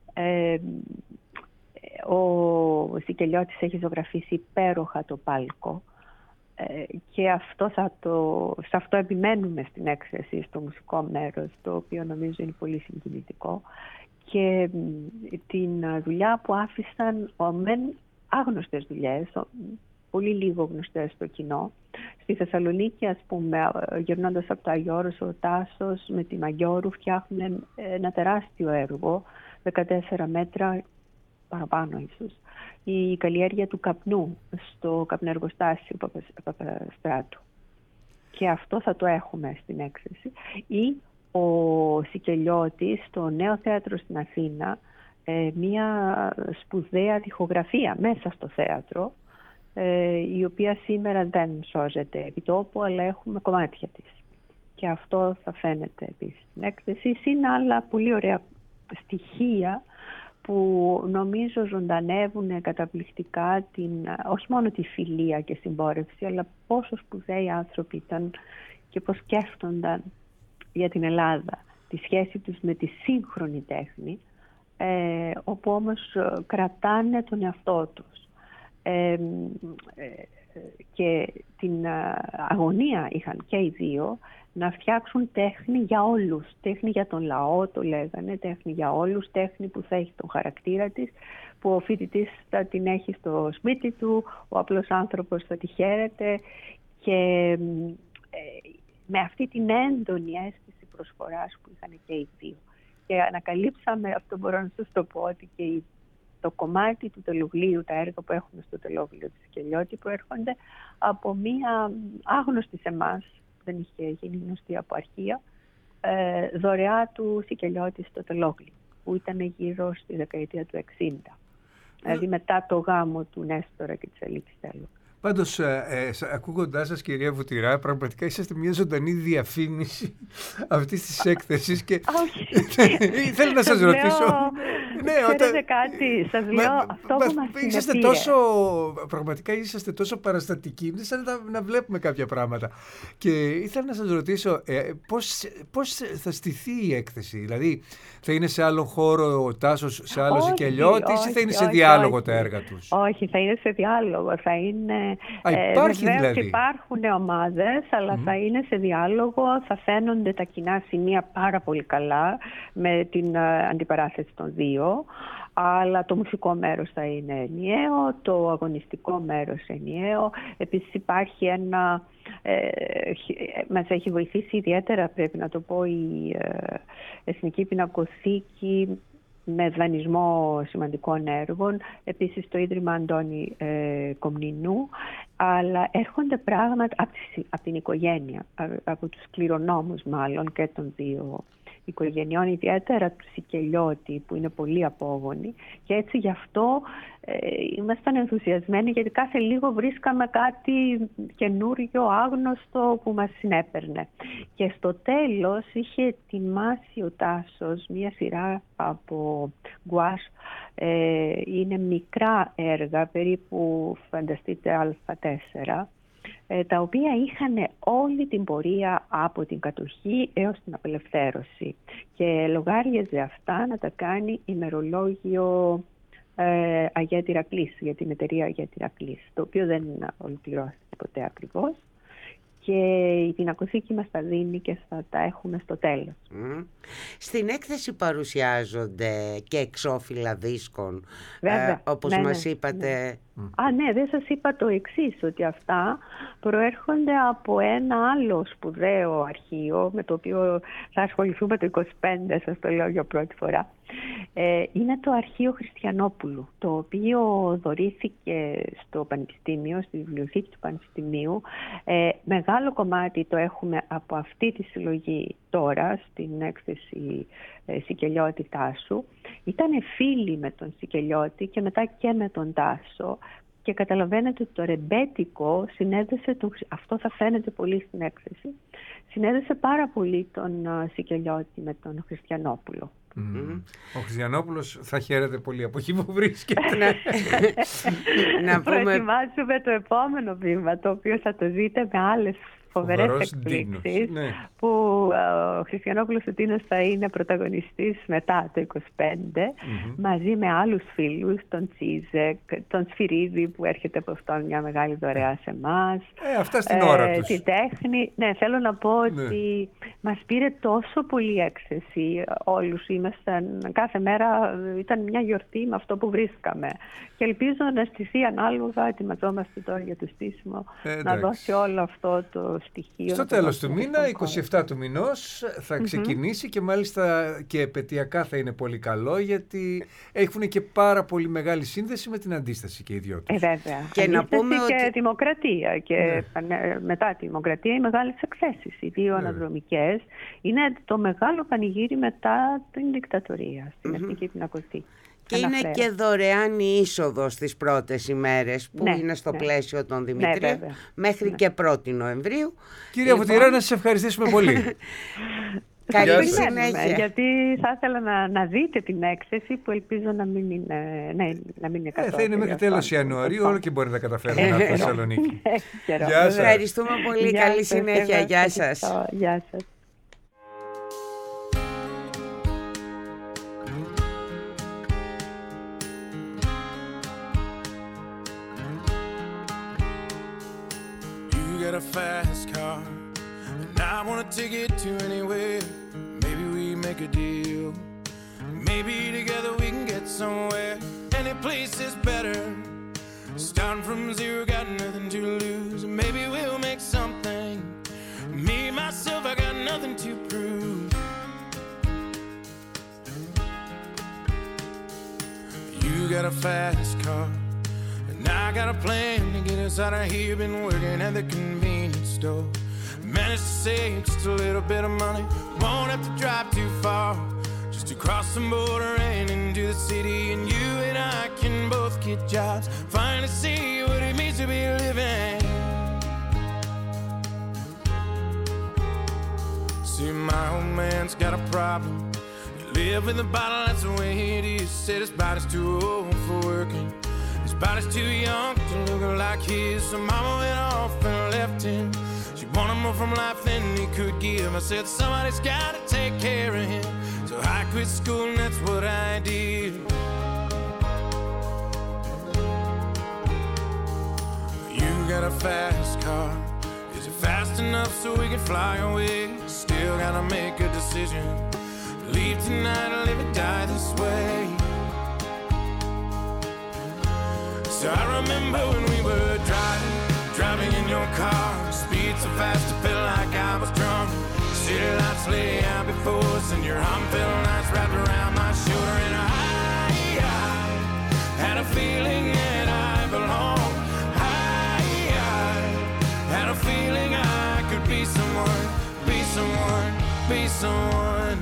Ο Σικελιώτης έχει ζωγραφίσει υπέροχα το πάλκο και σε αυτό επιμένουμε στην έκθεση, στο μουσικό μέρος, το οποίο νομίζω είναι πολύ συγκινητικό, και την δουλειά που άφησαν μεν άγνωστες δουλειές, πολύ λίγο γνωστές στο κοινό. Στη Θεσσαλονίκη, ας πούμε, γυρνώντας από το Άγιο Όρος, ο Τάσος με τη Μαγιώρου φτιάχνουν ένα τεράστιο έργο, 14 μέτρα, παραπάνω ίσως, η καλλιέργεια του καπνού στο καπνεργοστάσιο Παπαστράτου. Και αυτό θα το έχουμε στην έκθεση. Ή ο Σικελιώτης στο Νέο Θέατρο στην Αθήνα, μια σπουδαία τοιχογραφία μέσα στο θέατρο, η οποία σήμερα δεν σώζεται επί τόπου, αλλά έχουμε κομμάτια της. Και αυτό θα φαίνεται επίσης στην έκθεση. Είναι άλλα πολύ ωραία στοιχεία που νομίζω ζωντανεύουν καταπληκτικά όχι μόνο τη φιλία και συμπόρευση, αλλά πόσο σπουδαίοι άνθρωποι ήταν και πώς σκέφτονταν για την Ελλάδα, τη σχέση τους με τη σύγχρονη τέχνη, όπου όμως κρατάνε τον εαυτό τους. Και την αγωνία είχαν και οι δύο να φτιάξουν τέχνη για όλους. Τέχνη για τον λαό, το λέγανε, τέχνη για όλους, τέχνη που θα έχει τον χαρακτήρα της, που ο φοιτητής θα την έχει στο σπίτι του, ο απλός άνθρωπος θα τη χαίρεται, και με αυτή την έντονη αίσθηση προσφοράς που είχαν και οι δύο. Και ανακαλύψαμε, αυτό μπορώ να σας το πω, ότι και το κομμάτι του τελογλίου, τα έργα που έχουμε στο τελόγλιο της Σικελιώτη, προέρχονται από μία άγνωστη σε εμάς, δεν είχε γίνει γνωστή από αρχεία, δωρεά του Σικελιώτη στο τελόγλιο, που ήταν γύρω στη δεκαετία του 60. Δηλαδή μετά το γάμο του Νέστορα και της Ελίτης Τέλου. Πάντως, ακούγοντάς σας, κυρία Βουτυρά, πραγματικά είσαστε μια ζωντανή διαφήμιση αυτής της έκθεσης και θέλω να σας ρωτήσω... Ξέρετε κάτι, σας λέω αυτό που μας συνεπήρε. Πραγματικά είσαστε τόσο παραστατικοί, σαν να βλέπουμε κάποια πράγματα. Και ήθελα να σας ρωτήσω πώς θα στηθεί η έκθεση, δηλαδή θα είναι σε άλλο χώρο ο Τάσος, σε άλλο Σικελιώτης, ή θα είναι σε διάλογο τα έργα τους? Όχι, θα είναι σε διάλογο, θα είναι... Υπάρχει βεβαίως δηλαδή. Υπάρχουν ομάδες, αλλά θα είναι σε διάλογο, θα φαίνονται τα κοινά σημεία πάρα πολύ καλά με την αντιπαράθεση των δύο, αλλά το μουσικό μέρος θα είναι ενιαίο, το αγωνιστικό μέρος ενιαίο. Επίσης υπάρχει μας έχει βοηθήσει ιδιαίτερα, πρέπει να το πω, η Εθνική Πινακοθήκη με δανεισμό σημαντικών έργων, επίσης το Ίδρυμα Αντώνη Κομνηνού, αλλά έρχονται πράγματα από την οικογένεια, από τους κληρονόμους μάλλον και των δύο οικογενειών, ιδιαίτερα του Σικελιώτη, που είναι πολύ απόγονοι, και έτσι γι' αυτό ήμασταν ενθουσιασμένοι, γιατί κάθε λίγο βρίσκαμε κάτι καινούριο, άγνωστο που μας συνέπαιρνε. Και στο τέλος είχε ετοιμάσει ο Τάσος μία σειρά από γκουάς, είναι μικρά έργα, περίπου φανταστείτε Α4, τα οποία είχαν όλη την πορεία από την κατοχή έως την απελευθέρωση, και λογάριαζε αυτά να τα κάνει ημερολόγιο Αγία Τηρακλής, για την εταιρεία Αγία Τηρακλής, το οποίο δεν ολοκληρώσεται ποτέ ακριβώς, και η Πινακοθήκη μας τα δίνει και θα τα έχουμε στο τέλος. Στην έκθεση παρουσιάζονται και εξώφυλλα δίσκων, Βέβαια, όπως μας είπατε, Ναι, δεν σας είπα το εξής, ότι αυτά προέρχονται από ένα άλλο σπουδαίο αρχείο, με το οποίο θα ασχοληθούμε το 25, σας το λέω για πρώτη φορά. Είναι το Αρχείο Χριστιανόπουλου, το οποίο δωρήθηκε στο Πανεπιστήμιο, στη βιβλιοθήκη του Πανεπιστημίου. Μεγάλο κομμάτι το έχουμε από αυτή τη συλλογή τώρα, στην έκθεση Σικελιώτη Τάσου. Ήτανε φίλοι με τον Σικελιώτη και μετά και με τον Τάσο. Και καταλαβαίνετε ότι το ρεμπέτικο συνέδεσε, αυτό θα φαίνεται πολύ στην έκθεση, συνέδεσε πάρα πολύ τον Σικελιώτη με τον Χριστιανόπουλο. Ο Χριστιανόπουλος θα χαίρεται πολύ από εκεί που βρίσκεται. Να προετοιμάζουμε το επόμενο βήμα, το οποίο θα το δείτε με άλλες φοβερές εκπλήξεις, που ο Χριστιανόπουλος ο Τίνος θα είναι πρωταγωνιστής μετά το 25, μαζί με άλλους φίλους, τον Τσίζεκ, τον Σφυρίδη που έρχεται από αυτό μια μεγάλη δωρεά σε εμάς. Αυτά στην ώρα τους. Τη τέχνη. Ναι, θέλω να πω ότι μας πήρε τόσο πολύ έκθεση όλους. Κάθε μέρα ήταν μια γιορτή με αυτό που βρίσκαμε. Και ελπίζω να στηθεί ανάλογα, ετοιμαζόμαστε τώρα για το στήσιμο, να δώσει όλο αυτό το στοιχείο. Στο τέλος του μήνα, 27 του μηνός, θα ξεκινήσει και μάλιστα και επαιτειακά θα είναι πολύ καλό, γιατί έχουν και πάρα πολύ μεγάλη σύνδεση με την αντίσταση και οι δυο τους. Βέβαια. Και να πούμε και δημοκρατία. Και μετά τη δημοκρατία οι μεγάλες εκθέσεις, οι δύο αναδρομικές. Είναι το μεγάλο πανηγύρι μετά την δικτατορία, στην Εθνική Πινακοθήκη. Και είναι και δωρεάν η είσοδος στις πρώτες ημέρες που είναι στο πλαίσιο των Δημητρίων μέχρι και 1η Νοεμβρίου. Κυρία Βοτηρά, να σας ευχαριστήσουμε πολύ. Καλή συνέχεια. Γιατί θα ήθελα να δείτε την έκθεση που ελπίζω να μην είναι κατώτερη. Θα είναι μέχρι τέλος Ιανουαρίου, όλο και μπορεί να καταφέρουμε να έρθει στη Θεσσαλονίκη. Γεια σας. Ευχαριστούμε πολύ. Καλή συνέχεια. Γεια σας. Γεια σας. A fast car, and I wanna take it to anywhere. Maybe we make a deal. Maybe together we can get somewhere. Any place is better. Starting from zero, got nothing to lose. Maybe we'll make something. Me, myself, I got nothing to prove. You got a fast car. I got a plan to get us out of here. Been working at the convenience store. Managed to save just a little bit of money. Won't have to drive too far. Just to cross the border and into the city. And you and I can both get jobs. Finally see what it means to be living. See, my old man's got a problem. He live with a bottle, that's the way it is. Said his body's too old for working. His body's too young to look like his. So mama went off and left him. She wanted more from life than he could give. I said somebody's gotta take care of him. So I quit school and that's what I did. You got a fast car. Is it fast enough so we can fly away? Still gotta make a decision. Leave tonight or live or die this way. So I remember when we were driving in your car. Speed so fast it felt like I was drunk. City lights lay out before us and your arm felt nice wrapped around my shoulder. And I had a feeling that I belonged. I had a feeling I could be someone, be someone, be someone.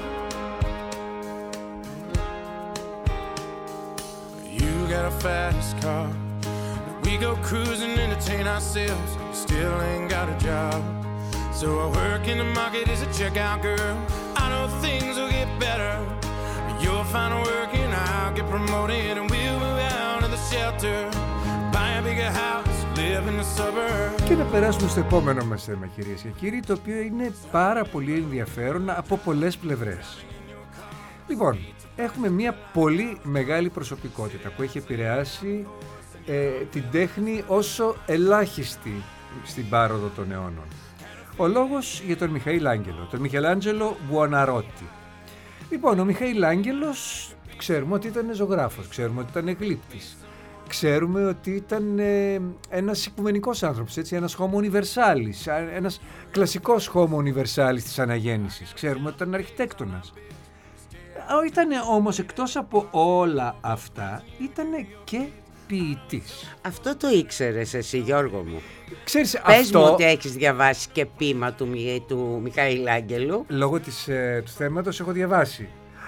Got a fast car. We go cruising, entertain ourselves. Still ain't got a job. So I work in the market as a checkout girl. I know things will get better. You'll find work and I'll get promoted. And we'll move out of the shelter. Buy a bigger house, live in the suburbs. Και να περάσουμε στο επόμενο μας θέμα, κυρίες και κύριοι, το οποίο είναι πάρα πολύ ενδιαφέρον από πολλές πλευρές. Λοιπόν, έχουμε μια πολύ μεγάλη προσωπικότητα που έχει επηρεάσει την τέχνη όσο ελάχιστη στην πάροδο των αιώνων. Ο λόγος για τον Μιχαήλ Άγγελο, τον Μιχελάντζελο Μπουοναρότι. Λοιπόν, ο Μιχαήλ Άγγελος ξέρουμε ότι ήταν ζωγράφος, ξέρουμε ότι ήταν γλύπτης. ξέρουμε ότι ήταν ένας οικουμενικός άνθρωπος, έτσι, ένας homo universalis, ένας κλασικός homo universalis της αναγέννησης. Ξέρουμε ότι ήταν αρχιτέκτονας. Ήταν όμως, εκτός από όλα αυτά, ήταν και ποιητής. Αυτό το ήξερες εσύ, Γιώργο μου? Ξέρεις, Πες αυτό, μου ότι έχεις διαβάσει και ποίημα του Μιχαήλ Άγγελου. λόγω του θέματος έχω διαβάσει.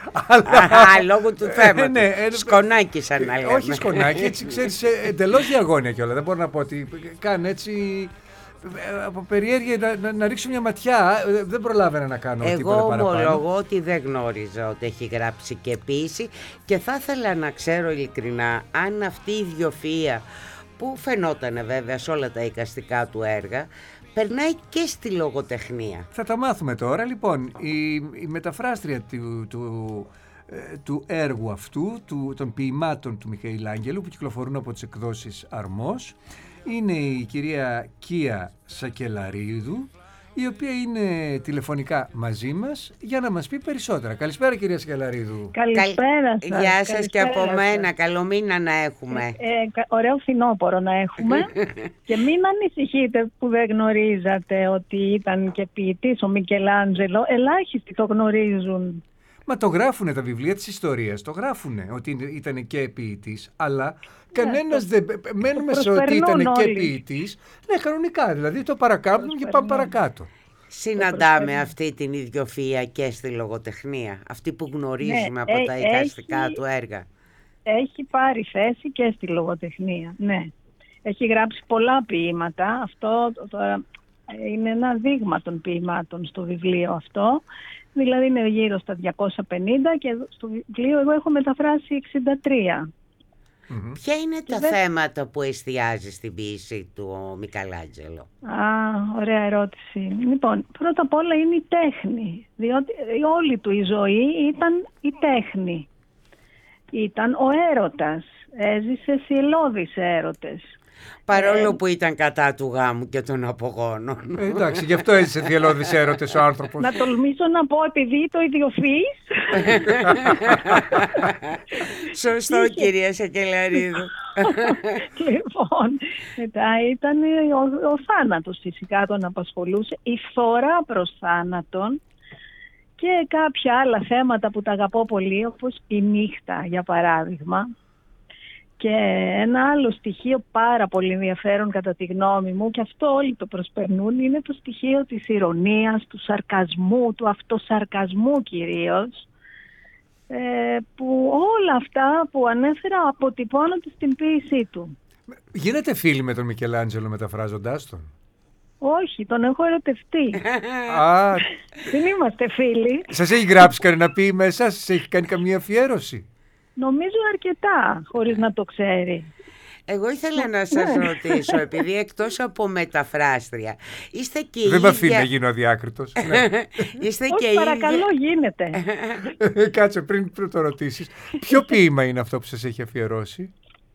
Λόγω του θέματος. Ναι, Σκονάκι σαν να λέμε. Όχι σκονάκι, έτσι, ξέρεις, εντελώς διαγώνια κιόλα. Δεν μπορώ να πω ότι καν έτσι από περιέργεια να ρίξω μια ματιά. Δεν προλάβαινα να κάνω τίποτα παραπάνω. Εγώ ομολογώ ότι δεν γνώριζα ότι έχει γράψει και ποίηση και θα ήθελα να ξέρω ειλικρινά αν αυτή η ιδιοφυΐα που φαινότανε βέβαια σε όλα τα εικαστικά του έργα περνάει και στη λογοτεχνία. Θα τα μάθουμε τώρα. Λοιπόν, η μεταφράστρια του έργου αυτού, των ποιημάτων του Μιχαήλ Άγγελου που κυκλοφορούν από τις εκδόσεις Αρμός, είναι η κυρία Κία Σακελαρίδου, η οποία είναι τηλεφωνικά μαζί μας για να μας πει περισσότερα. Καλησπέρα, κυρία Σακελαρίδου. Καλησπέρα σας. Γεια σας και από Καλησπέρα μένα. σας. Καλό μήνα να έχουμε. Ωραίο φθινόπωρο να έχουμε. Και μην ανησυχείτε που δεν γνωρίζατε ότι ήταν και ποιητής ο Μικελάντζελο. Ελάχιστοι το γνωρίζουν. Μα το γράφουνε τα βιβλία της ιστορίας, το γράφουνε ότι ήταν και ποιητής, αλλά κανένας δεν μένουμε σε ότι ήταν και όλοι. ποιητής. Ναι, κανονικά, δηλαδή το παρακάμπτουν και πάμε παρακάτω. Συναντάμε αυτή την ιδιοφυΐα και στη λογοτεχνία, αυτή που γνωρίζουμε από τα εικαστικά του έργα. Έχει πάρει θέση και στη λογοτεχνία, ναι. Έχει γράψει πολλά ποίηματα. Αυτό είναι ένα δείγμα των ποιημάτων στο βιβλίο αυτό. Δηλαδή είναι γύρω στα 250 και στο βιβλίο εγώ έχω μεταφράσει 63. Ποια είναι τα θέματα που εστιάζει στην ποίηση του ο Μικελάντζελο? Ωραία ερώτηση. Λοιπόν, πρώτα απ' όλα είναι η τέχνη. Διότι όλη του η ζωή ήταν η τέχνη. Ήταν ο έρωτας. Έζησε θυελλώδεις έρωτες. Παρόλο που ήταν κατά του γάμου και των απογόνων. Εντάξει, γι' αυτό έζησε θυελλώδεις έρωτες ο άνθρωπος. Να τολμήσω να πω επειδή το ιδιοφυής. Σωστό, κυρία Σακελαρίδου. Λοιπόν, μετά ήταν ο θάνατος, φυσικά τον απασχολούσε. Η φθορά προς θάνατον και κάποια άλλα θέματα που τα αγαπώ πολύ, όπως η νύχτα για παράδειγμα. Και ένα άλλο στοιχείο πάρα πολύ ενδιαφέρον κατά τη γνώμη μου, και αυτό όλοι το προσπερνούν, είναι το στοιχείο της ηρωνίας, του σαρκασμού, του αυτοσαρκασμού κυρίως, που όλα αυτά που ανέφερα αποτυπώνονται στην ποίησή του. Γίνετε φίλοι με τον Μικελάντζελο μεταφράζοντάς τον? Όχι, τον έχω ερωτευτεί. Δεν είμαστε φίλοι. Σας έχει γράψει κανένα ποίημα εσάς, σας έχει κάνει καμία αφιέρωση? Νομίζω αρκετά, χωρίς να το ξέρει. Εγώ ήθελα να σας ρωτήσω, επειδή εκτός από μεταφράστρια, είστε και Δεν με αφήνει να γίνω αδιάκριτος. Είστε Όχι, παρακαλώ, γίνεται. Κάτσε πριν το ρωτήσεις. Ποιο ποίημα είναι αυτό που σας έχει αφιερώσει?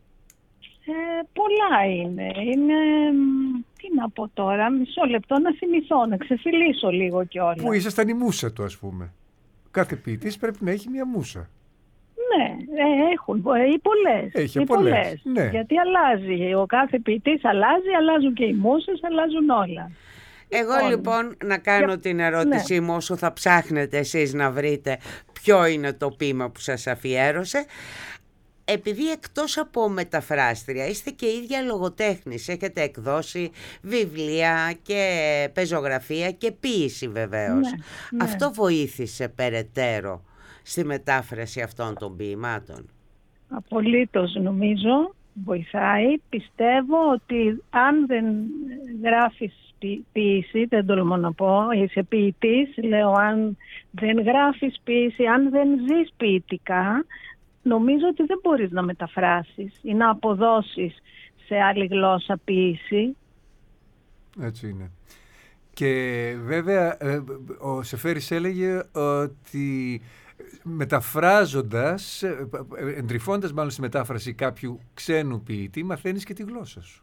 Πολλά είναι. Τι να πω τώρα, μισό λεπτό να θυμηθώ, να ξεφυλίσω λίγο κιόλας. Που ήσασταν η μούσα του, ας πούμε. Κάθε ποιητής πρέπει να έχει μια μούσα. Ναι, έχουν ή πολλές. Έχει πολλές. Ναι. Γιατί αλλάζει. Ο κάθε ποιητής αλλάζουν και οι μούσες, αλλάζουν όλα. Εγώ λοιπόν να κάνω την ερώτησή μου όσο θα ψάχνετε εσείς να βρείτε ποιο είναι το ποίημα που σας αφιέρωσε. Επειδή εκτός από μεταφράστρια είστε και ίδια λογοτέχνης, έχετε εκδώσει βιβλία και πεζογραφία και ποίηση βεβαίως. Ναι. Αυτό βοήθησε περαιτέρω στη μετάφραση αυτών των ποιημάτων? Απολύτως νομίζω βοηθάει. Πιστεύω ότι αν δεν γράφεις ποίηση, δεν τολμώ να πω, είσαι ποιητής, λέω αν δεν γράφεις ποίηση, αν δεν ζεις ποιητικά, νομίζω ότι δεν μπορείς να μεταφράσεις ή να αποδώσεις σε άλλη γλώσσα ποίηση. Έτσι είναι. Και βέβαια ο Σεφέρης έλεγε ότι μεταφράζοντας, εντρυφώντας μάλλον στη μετάφραση κάποιου ξένου ποιητή, μαθαίνεις και τη γλώσσα σου.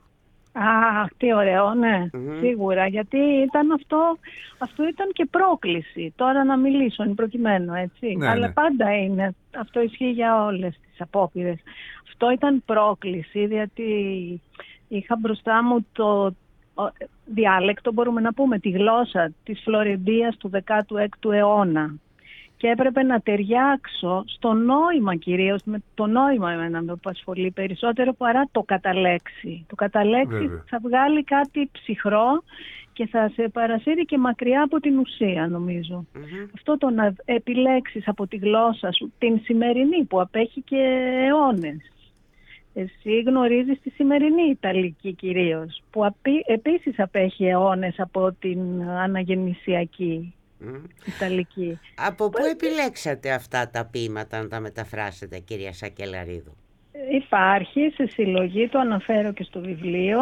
Αχ, τι ωραίο, ναι, σίγουρα, γιατί ήταν αυτό ήταν και πρόκληση, τώρα να μιλήσω εν προκειμένου, έτσι, Ναι, αλλά ναι. πάντα είναι, αυτό ισχύει για όλες τις απόπειρες. Αυτό ήταν πρόκληση, γιατί είχα μπροστά μου το διάλεκτο, μπορούμε να πούμε, τη γλώσσα της Φλωρεντίας του 16ου αιώνα. Και έπρεπε να ταιριάξω στο νόημα κυρίως, με το νόημα εμένα με απασχολεί περισσότερο παρά το καταλέξη. Το καταλέξη Βέβαια. θα βγάλει κάτι ψυχρό και θα σε παρασύρει και μακριά από την ουσία, νομίζω. Αυτό το να επιλέξεις από τη γλώσσα σου την σημερινή που απέχει και αιώνες. Εσύ γνωρίζεις τη σημερινή Ιταλική κυρίως, που επίσης απέχει αιώνες από την αναγεννησιακή Ιταλική. Από πού επιλέξατε αυτά τα ποίηματα να τα μεταφράσετε, κυρία Σακελαρίδου? Υπάρχει σε συλλογή, το αναφέρω και στο βιβλίο.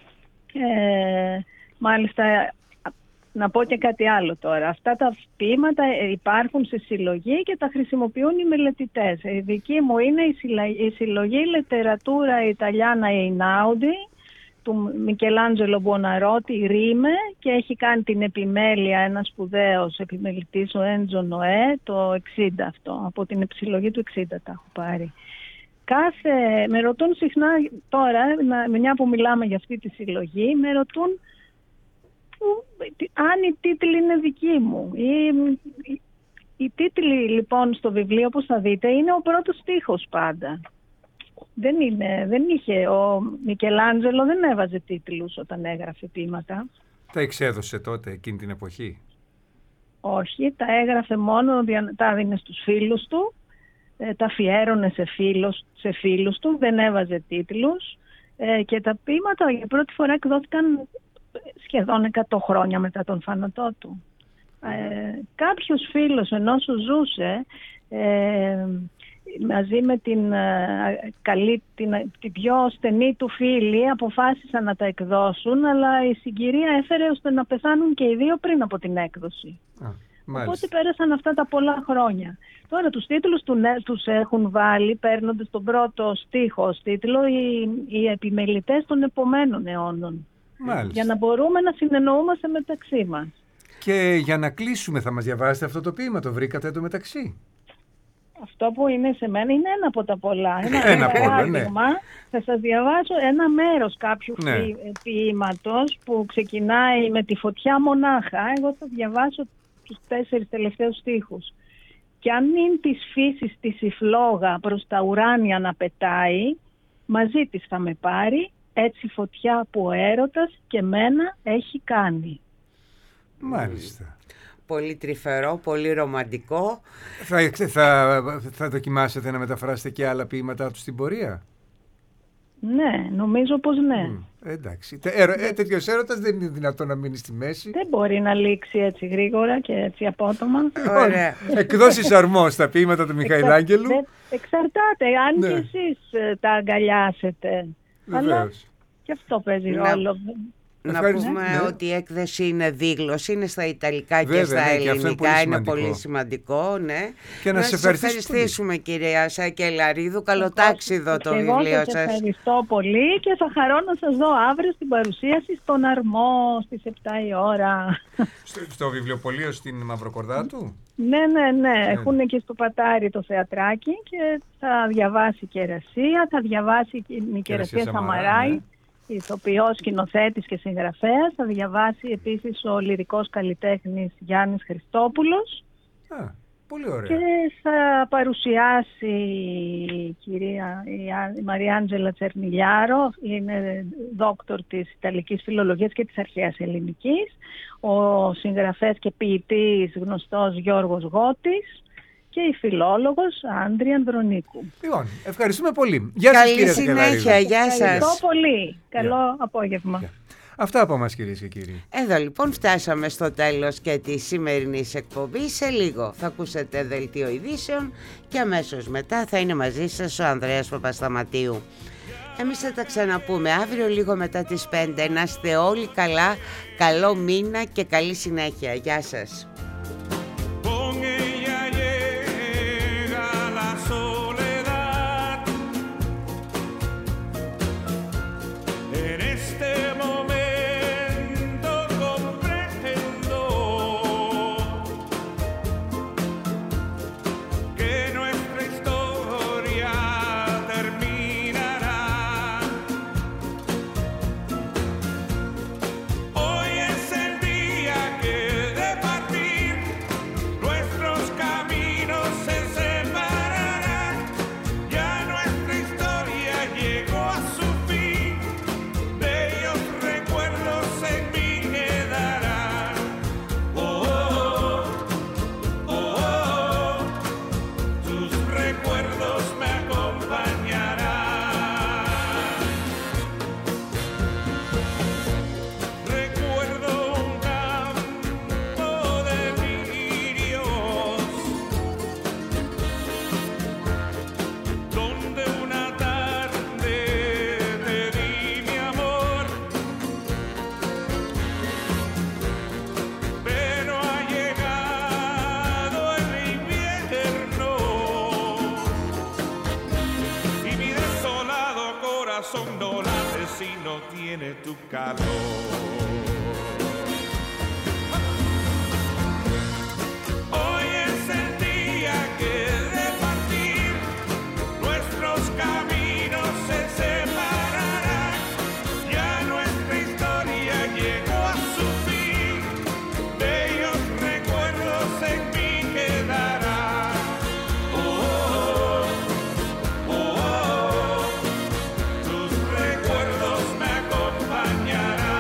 Μάλιστα, να πω και κάτι άλλο τώρα. Αυτά τα ποίηματα υπάρχουν σε συλλογή και τα χρησιμοποιούν οι μελετητές. Η δική μου είναι η συλλογή Letteratura Italiana Einaudi του Μικελάντζελο Μποναρότη, Ρίμε, και έχει κάνει την επιμέλεια ένας σπουδαίος επιμελητής, ο Έντζο Νοέ, το 60 αυτό, από την συλλογή του 60 τα έχω πάρει. Με ρωτούν συχνά τώρα, μια που μιλάμε για αυτή τη συλλογή, με ρωτούν αν οι τίτλοι είναι δικοί μου. Οι τίτλοι λοιπόν στο βιβλίο, όπως θα δείτε, είναι ο πρώτος στίχος πάντα. Δεν είχε, ο Μικελάντζελο δεν έβαζε τίτλους όταν έγραφε ποίηματα. Τα εξέδωσε τότε εκείνη την εποχή? Όχι, τα έγραφε μόνο, τα έδινε στους φίλους του, τα αφιέρωνε σε φίλους του, δεν έβαζε τίτλους, και τα ποίηματα για πρώτη φορά εκδόθηκαν σχεδόν 100 χρόνια μετά τον θάνατό του. Κάποιος φίλος, ενώ σου ζούσε, μαζί με την πιο στενή του φίλη, αποφάσισαν να τα εκδώσουν, αλλά η συγκυρία έφερε ώστε να πεθάνουν και οι δύο πριν από την έκδοση. Οπότε πέρασαν αυτά τα πολλά χρόνια. Τώρα τους τίτλους τους έχουν βάλει, παίρνοντας τον πρώτο στίχο ως τίτλο, οι επιμελητές των επομένων αιώνων. Μάλιστα. Για να μπορούμε να συνεννοούμαστε μεταξύ μας. Και για να κλείσουμε, θα μας διαβάσετε αυτό το ποίημα, το βρήκατε εντωμεταξύ? Αυτό που είναι σε μένα είναι ένα από τα πολλά. Ένα παράδειγμα, ναι. Θα σας διαβάσω ένα μέρος κάποιου ποίηματος που ξεκινάει με τη φωτιά μονάχα. Εγώ θα διαβάσω τους 4 τελευταίους στίχους. «Κι αν είναι της φύσης της η φλόγα προς τα ουράνια να πετάει, μαζί της θα με πάρει, έτσι φωτιά που ο έρωτας και μένα έχει κάνει». Μάλιστα. Πολύ τρυφερό, πολύ ρομαντικό. Θα δοκιμάσετε να μεταφράσετε και άλλα ποίηματά του στην πορεία? Ναι, νομίζω πως ναι. Εντάξει. Τέτοιος έρωτας δεν είναι δυνατόν να μείνει στη μέση. Δεν μπορεί να λήξει έτσι γρήγορα και έτσι απότομα. Ωραία. Εκδόσεις Αρμό στα ποίηματα του Μιχαηλάγγελου. Εξαρτάται, αν και εσείς τα αγκαλιάσετε. Αλλά και αυτό παίζει ρόλο. Να πούμε ότι η έκθεση είναι δίγλωση, είναι στα Ιταλικά και στα ελληνικά, είναι πολύ σημαντικό, ναι. Και να σας ευχαριστήσουμε κυρία Σακελαρίδου, καλοτάξιδο το βιβλίο σας. Εγώ σας ευχαριστώ πολύ και θα χαρώ να σας δω αύριο στην παρουσίαση στον Αρμό στις 7 η ώρα. Στο βιβλιοπωλείο στην Μαυροκορδάτου? Ναι. Έχουν και στο Πατάρι το θεατράκι και θα διαβάσει και Κερασία, θα διαβάσει και η Κερασία Σαμαράη. Ναι. Ηθοποιός, σκηνοθέτης και συγγραφέας. Θα διαβάσει επίσης ο λυρικός καλλιτέχνης Γιάννης Χριστόπουλος. Πολύ ωραία. Και θα παρουσιάσει η κυρία η Μαριάντζελα Τσερνιλιάρο, είναι δόκτωρ της Ιταλικής Φιλολογίας και της Αρχαίας Ελληνικής, ο συγγραφέας και ποιητής γνωστός Γιώργος Γότης και η φιλόλογος Άντρη Ανδρονίκου. Λοιπόν, ευχαριστούμε πολύ. Γεια σας, καλή συνέχεια, γεια σας. Ευχαριστώ πολύ. Καλό απόγευμα. Αυτά από μας, κυρίες και κύριοι. Εδώ λοιπόν φτάσαμε στο τέλος και της σημερινής εκπομπής. Σε λίγο θα ακούσετε δελτίο ειδήσεων και αμέσως μετά θα είναι μαζί σας ο Ανδρέας Παπασταματίου. Εμείς θα τα ξαναπούμε αύριο λίγο μετά τις 5. Να είστε όλοι καλά, καλό μήνα και καλή συνέχεια. Γεια σας. En este tiene tu calor. Hoy es el día que de partir nuestros caminos se separarán. Ya nuestra historia llegó a su fin, bellos recuerdos en mí quedarán. Tus recuerdos me acompañarán.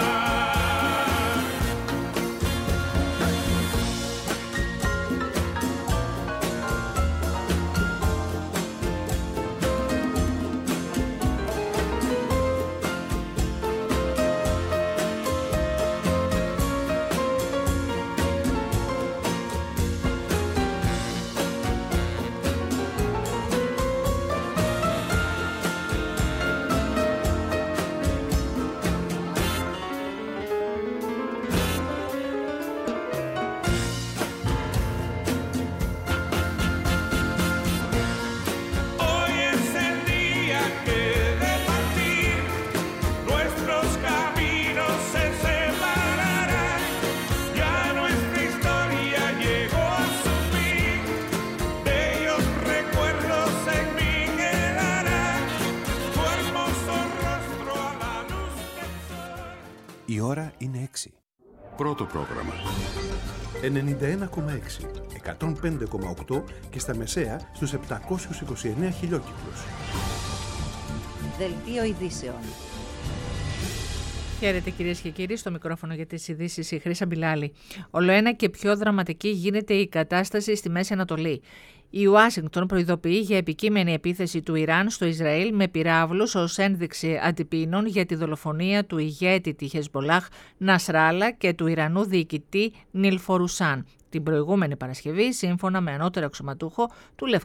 Hoy es el día que de partir nuestros caminos se separarán. Ya nuestra historia llegó a su fin, bellos recuerdos en mí quedarán. Tu hermoso rostro a la luz del sol. Η ώρα είναι 6. Πρώτο πρόγραμμα. 91,6, 105,8 και στα μεσαία στους 729 χιλιόκυκλους. Δελτίο ειδήσεων. Χαίρετε κυρίες και κύριοι, στο μικρόφωνο για τις ειδήσεις η Χρύσα Μπιλάλη. Ολοένα και πιο δραματική γίνεται η κατάσταση στη Μέση Ανατολή. Η Ουάσιγκτον προειδοποιεί για επικείμενη επίθεση του Ιράν στο Ισραήλ με πυράβλους ως ένδειξη αντιπίνων για τη δολοφονία του ηγέτη της Χεσμπολάχ Νασράλα και του Ιρανού διοικητή Νιλ Φορουσάν την προηγούμενη Παρασκευή, σύμφωνα με ανώτερο αξιωματούχο του Λευκού